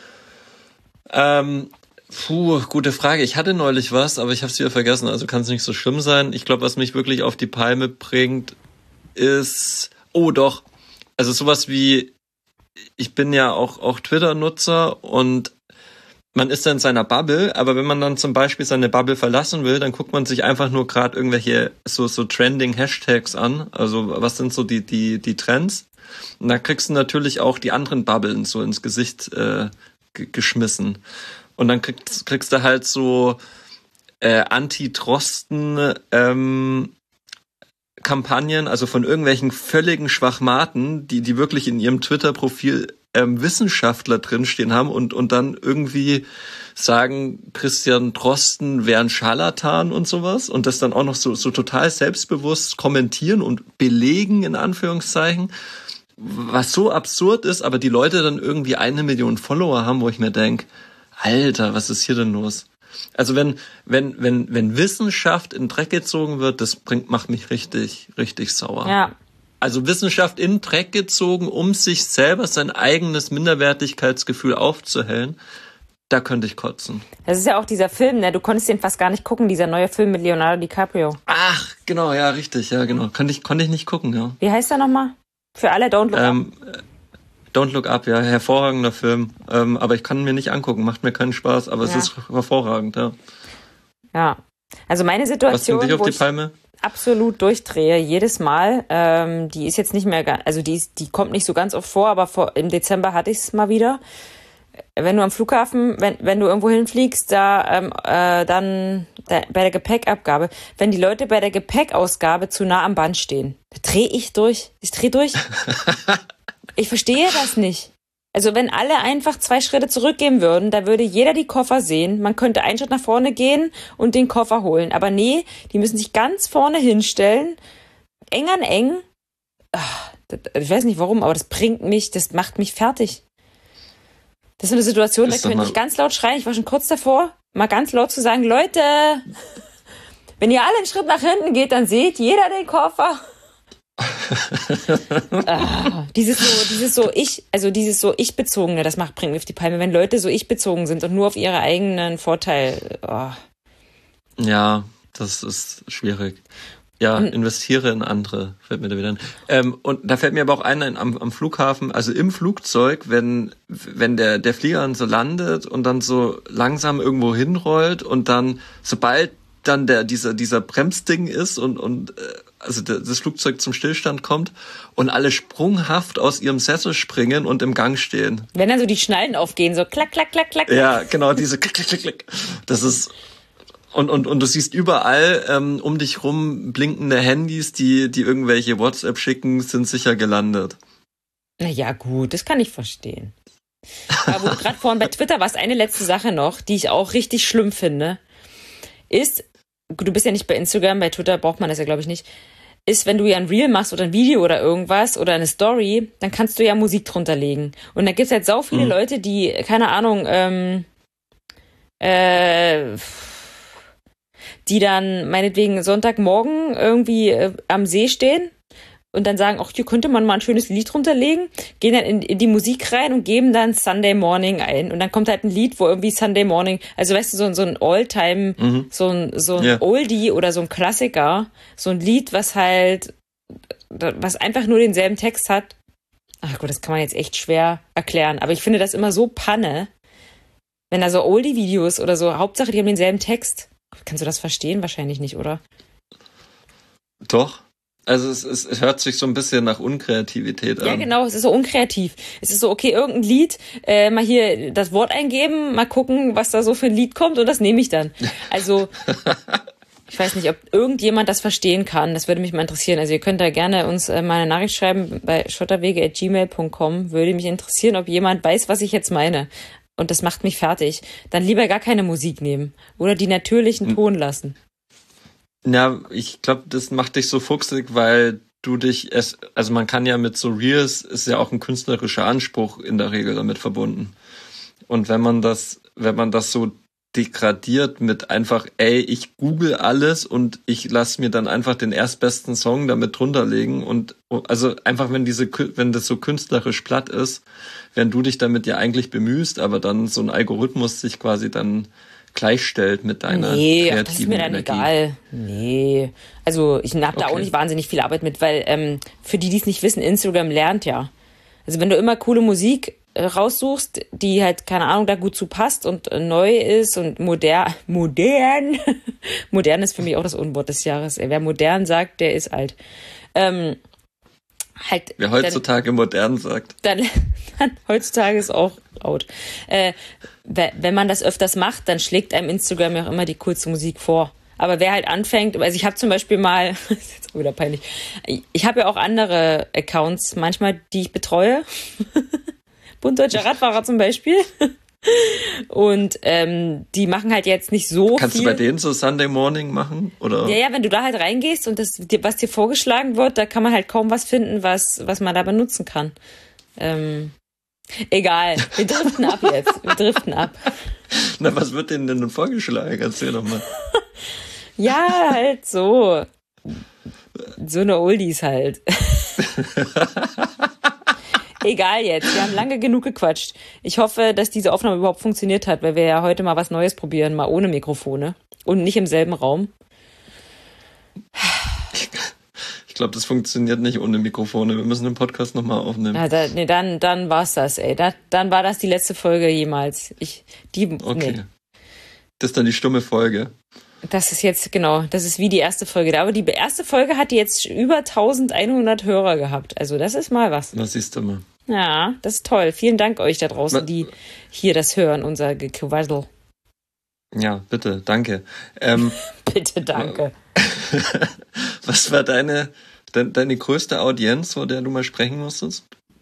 Gute Frage. Ich hatte neulich was, aber ich habe es wieder vergessen, also kann es nicht so schlimm sein. Ich glaube, was mich wirklich auf die Palme bringt, ist, also sowas wie, ich bin ja auch Twitter-Nutzer und man ist dann in seiner Bubble, aber wenn man dann zum Beispiel seine Bubble verlassen will, dann guckt man sich einfach nur gerade irgendwelche so trending Hashtags an. Also was sind so die Trends? Und da kriegst du natürlich auch die anderen Bubblen so ins Gesicht geschmissen. Und dann kriegst du halt so Anti-Drosten Kampagnen, also von irgendwelchen völligen Schwachmaten, die wirklich in ihrem Twitter-Profil Wissenschaftler drinstehen haben und dann irgendwie sagen, Christian Drosten wäre ein Scharlatan und sowas und das dann auch noch so total selbstbewusst kommentieren und belegen, in Anführungszeichen, was so absurd ist, aber die Leute dann irgendwie 1 Million Follower haben, wo ich mir denke, Alter, was ist hier denn los? Also wenn Wissenschaft in den Dreck gezogen wird, macht mich richtig, richtig sauer. Ja. Also Wissenschaft in den Dreck gezogen, um sich selber sein eigenes Minderwertigkeitsgefühl aufzuhellen, da könnte ich kotzen. Das ist ja auch dieser Film, ne? Du konntest den fast gar nicht gucken, dieser neue Film mit Leonardo DiCaprio. Ach, genau, ja, richtig, ja, genau. Konnte ich nicht gucken, ja. Wie heißt der nochmal? Für alle, Don't Look Up. Don't Look Up, ja, hervorragender Film. Aber ich kann ihn mir nicht angucken, macht mir keinen Spaß, aber es ist hervorragend, ja. Ja, also meine Situation, was dich auf wo die ich Palme? Absolut durchdrehe, jedes Mal. Die ist jetzt nicht mehr, also die kommt nicht so ganz oft vor, aber im Dezember hatte ich es mal wieder. Wenn du am Flughafen, wenn du irgendwo hinfliegst, dann bei der Gepäckabgabe, wenn die Leute bei der Gepäckausgabe zu nah am Band stehen, da drehe ich durch. Ich drehe durch. Ich verstehe das nicht. Also wenn alle einfach 2 Schritte zurückgehen würden, da würde jeder die Koffer sehen. Man könnte einen Schritt nach vorne gehen und den Koffer holen. Aber nee, die müssen sich ganz vorne hinstellen, eng an eng. Ich weiß nicht warum, aber das macht mich fertig. Das ist eine Situation, da könnte ich ganz laut schreien. Ich war schon kurz davor, mal ganz laut zu sagen, Leute, wenn ihr alle einen Schritt nach hinten geht, dann seht jeder den Koffer. Dieses so ich-bezogene, bringt mich auf die Palme, wenn Leute so ich-bezogen sind und nur auf ihre eigenen Vorteil. Oh. Ja, das ist schwierig. Ja, investiere in andere, fällt mir da wieder ein. Und da fällt mir aber auch ein am Flughafen, also im Flugzeug, wenn der Flieger dann so landet und dann so langsam irgendwo hinrollt und dann, sobald dann dieser Bremsding ist und also das Flugzeug zum Stillstand kommt und alle sprunghaft aus ihrem Sessel springen und im Gang stehen. Wenn dann so die Schnallen aufgehen, so klack, klack, klack, klack. Ja, genau, diese klack, klack, klack, klack. Das ist und du siehst überall um dich rum blinkende Handys, die irgendwelche WhatsApp schicken, sind sicher gelandet. Naja, gut, das kann ich verstehen. Aber wo du gerade vorhin bei Twitter warst, eine letzte Sache noch, die ich auch richtig schlimm finde, ist, du bist ja nicht bei Instagram, bei Twitter braucht man das ja, glaube ich, nicht, ist, wenn du ja ein Reel machst oder ein Video oder irgendwas oder eine Story, dann kannst du ja Musik drunter legen. Und da gibt's halt sau viele Leute, die, keine Ahnung, die dann meinetwegen Sonntagmorgen irgendwie am See stehen und dann sagen, ach, hier könnte man mal ein schönes Lied runterlegen, gehen dann in die Musik rein und geben dann Sunday Morning ein. Und dann kommt halt ein Lied, wo irgendwie Sunday Morning, also weißt du, so ein All-Time, so ein Oldie oder so ein Klassiker, so ein Lied, was einfach nur denselben Text hat. Ach gut, das kann man jetzt echt schwer erklären. Aber ich finde das immer so Panne, wenn da so Oldie-Videos oder so, Hauptsache die haben denselben Text. Kannst du das verstehen? Wahrscheinlich nicht, oder? Doch. Also es hört sich so ein bisschen nach Unkreativität an. Ja, genau, es ist so unkreativ. Es ist so, okay, irgendein Lied, mal hier das Wort eingeben, mal gucken, was da so für ein Lied kommt und das nehme ich dann. Also, ich weiß nicht, ob irgendjemand das verstehen kann. Das würde mich mal interessieren. Also ihr könnt da gerne uns mal eine Nachricht schreiben bei schotterwege@gmail.com. Würde mich interessieren, ob jemand weiß, was ich jetzt meine. Und das macht mich fertig. Dann lieber gar keine Musik nehmen. Oder die natürlichen Ton lassen. Ja, ich glaube, das macht dich so fuchsig, weil also man kann ja mit so Reels, ist ja auch ein künstlerischer Anspruch in der Regel damit verbunden. Und wenn man das so degradiert mit einfach, ich google alles und ich lasse mir dann einfach den erstbesten Song damit drunter legen und also einfach, wenn das so künstlerisch platt ist, wenn du dich damit ja eigentlich bemühst, aber dann so ein Algorithmus sich quasi dann gleichstellt mit deiner kreativen das ist mir dann Energie. Egal. Nee, also ich habe da auch nicht wahnsinnig viel Arbeit mit, weil für die es nicht wissen, Instagram lernt ja. Also wenn du immer coole Musik raussuchst, die halt, keine Ahnung, da gut zu passt und neu ist und modern ist für mich auch das Unwort des Jahres. Wer modern sagt, der ist alt. Wer heutzutage modern sagt. Dann heutzutage ist auch out. Wenn man das öfters macht, dann schlägt einem Instagram ja auch immer die coolste Musik vor. Aber wer halt anfängt, also ich habe zum Beispiel mal, das ist jetzt auch wieder peinlich, ich habe ja auch andere Accounts manchmal, die ich betreue. Bunddeutscher Radfahrer zum Beispiel. Und die machen halt jetzt nicht so Kannst viel. Du bei denen so Sunday Morning machen? Oder? Ja, wenn du da halt reingehst und was dir vorgeschlagen wird, da kann man halt kaum was finden, was man da benutzen kann. Egal, wir driften ab jetzt. Wir driften ab. Na, was wird denen denn vorgeschlagen? Erzähl doch mal. Ja, halt so. So eine Oldies halt. Egal jetzt, wir haben lange genug gequatscht. Ich hoffe, dass diese Aufnahme überhaupt funktioniert hat, weil wir ja heute mal was Neues probieren, mal ohne Mikrofone und nicht im selben Raum. Ich glaube, das funktioniert nicht ohne Mikrofone. Wir müssen den Podcast nochmal aufnehmen. Ja, dann war's das, ey. Dann war das die letzte Folge jemals. Okay. Nee. Das ist dann die stumme Folge. Das ist jetzt, genau, das ist wie die erste Folge. Aber die erste Folge hat jetzt über 1100 Hörer gehabt. Also das ist mal was. Das siehst du mal. Ja, das ist toll. Vielen Dank euch da draußen, die hier das hören, unser Gequassel. Ja, bitte, danke. Bitte, danke. Was war deine größte Audienz, vor der du mal sprechen musstest?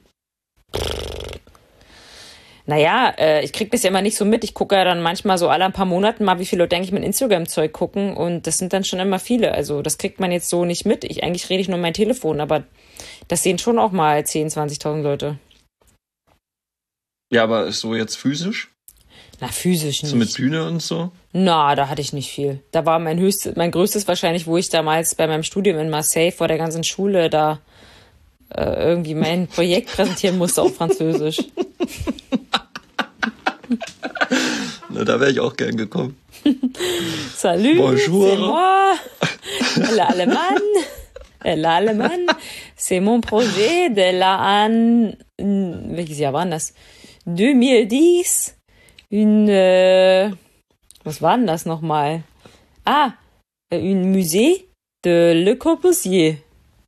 Naja, ich krieg das ja immer nicht so mit. Ich gucke ja dann manchmal so alle ein paar Monaten mal, wie viele Leute eigentlich mein Instagram-Zeug gucken. Und das sind dann schon immer viele. Also das kriegt man jetzt so nicht mit. Eigentlich rede ich nur mein Telefon, aber das sehen schon auch mal 10.000, 20.000 Leute. Ja, aber so jetzt physisch? Na, physisch nicht. So mit Bühne und so? Na, da hatte ich nicht viel. Da war mein größtes wahrscheinlich, wo ich damals bei meinem Studium in Marseille vor der ganzen Schule da irgendwie mein Projekt präsentieren musste auf Französisch. Na, da wäre ich auch gern gekommen. Salut, bonjour. C'est moi, l'Allemand, c'est mon projet de l'an, welches Jahr war denn das? 2010, was war denn das nochmal? Un musée de Le Corbusier.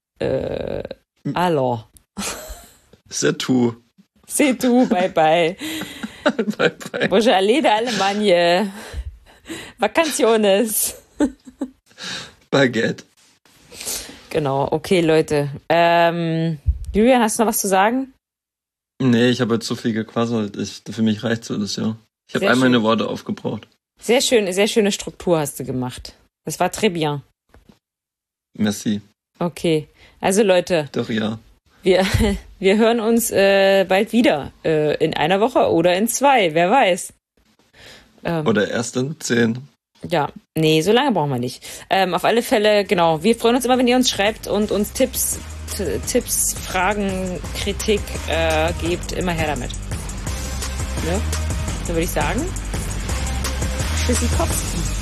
Alors. C'est tout. C'est tout, bye bye. Bye bye. Voglio aller d'Allemagne. Vacaciones. Baguette. Genau, okay, Leute. Julian, hast du noch was zu sagen? Nee, ich habe jetzt so viel gequasselt. Für mich reicht so das Jahr. Ich habe all meine Worte aufgebraucht. Sehr schöne Struktur hast du gemacht. Das war très bien. Merci. Okay, also Leute. Doch, ja. Wir hören uns bald wieder. In einer Woche oder in 2, wer weiß. Oder erst in 10. Ja, nee, so lange brauchen wir nicht. Auf alle Fälle, genau. Wir freuen uns immer, wenn ihr uns schreibt und uns Tipps, Fragen, Kritik gebt. Immer her damit. Ja? Dann würde ich sagen, Tschüssi Kopf.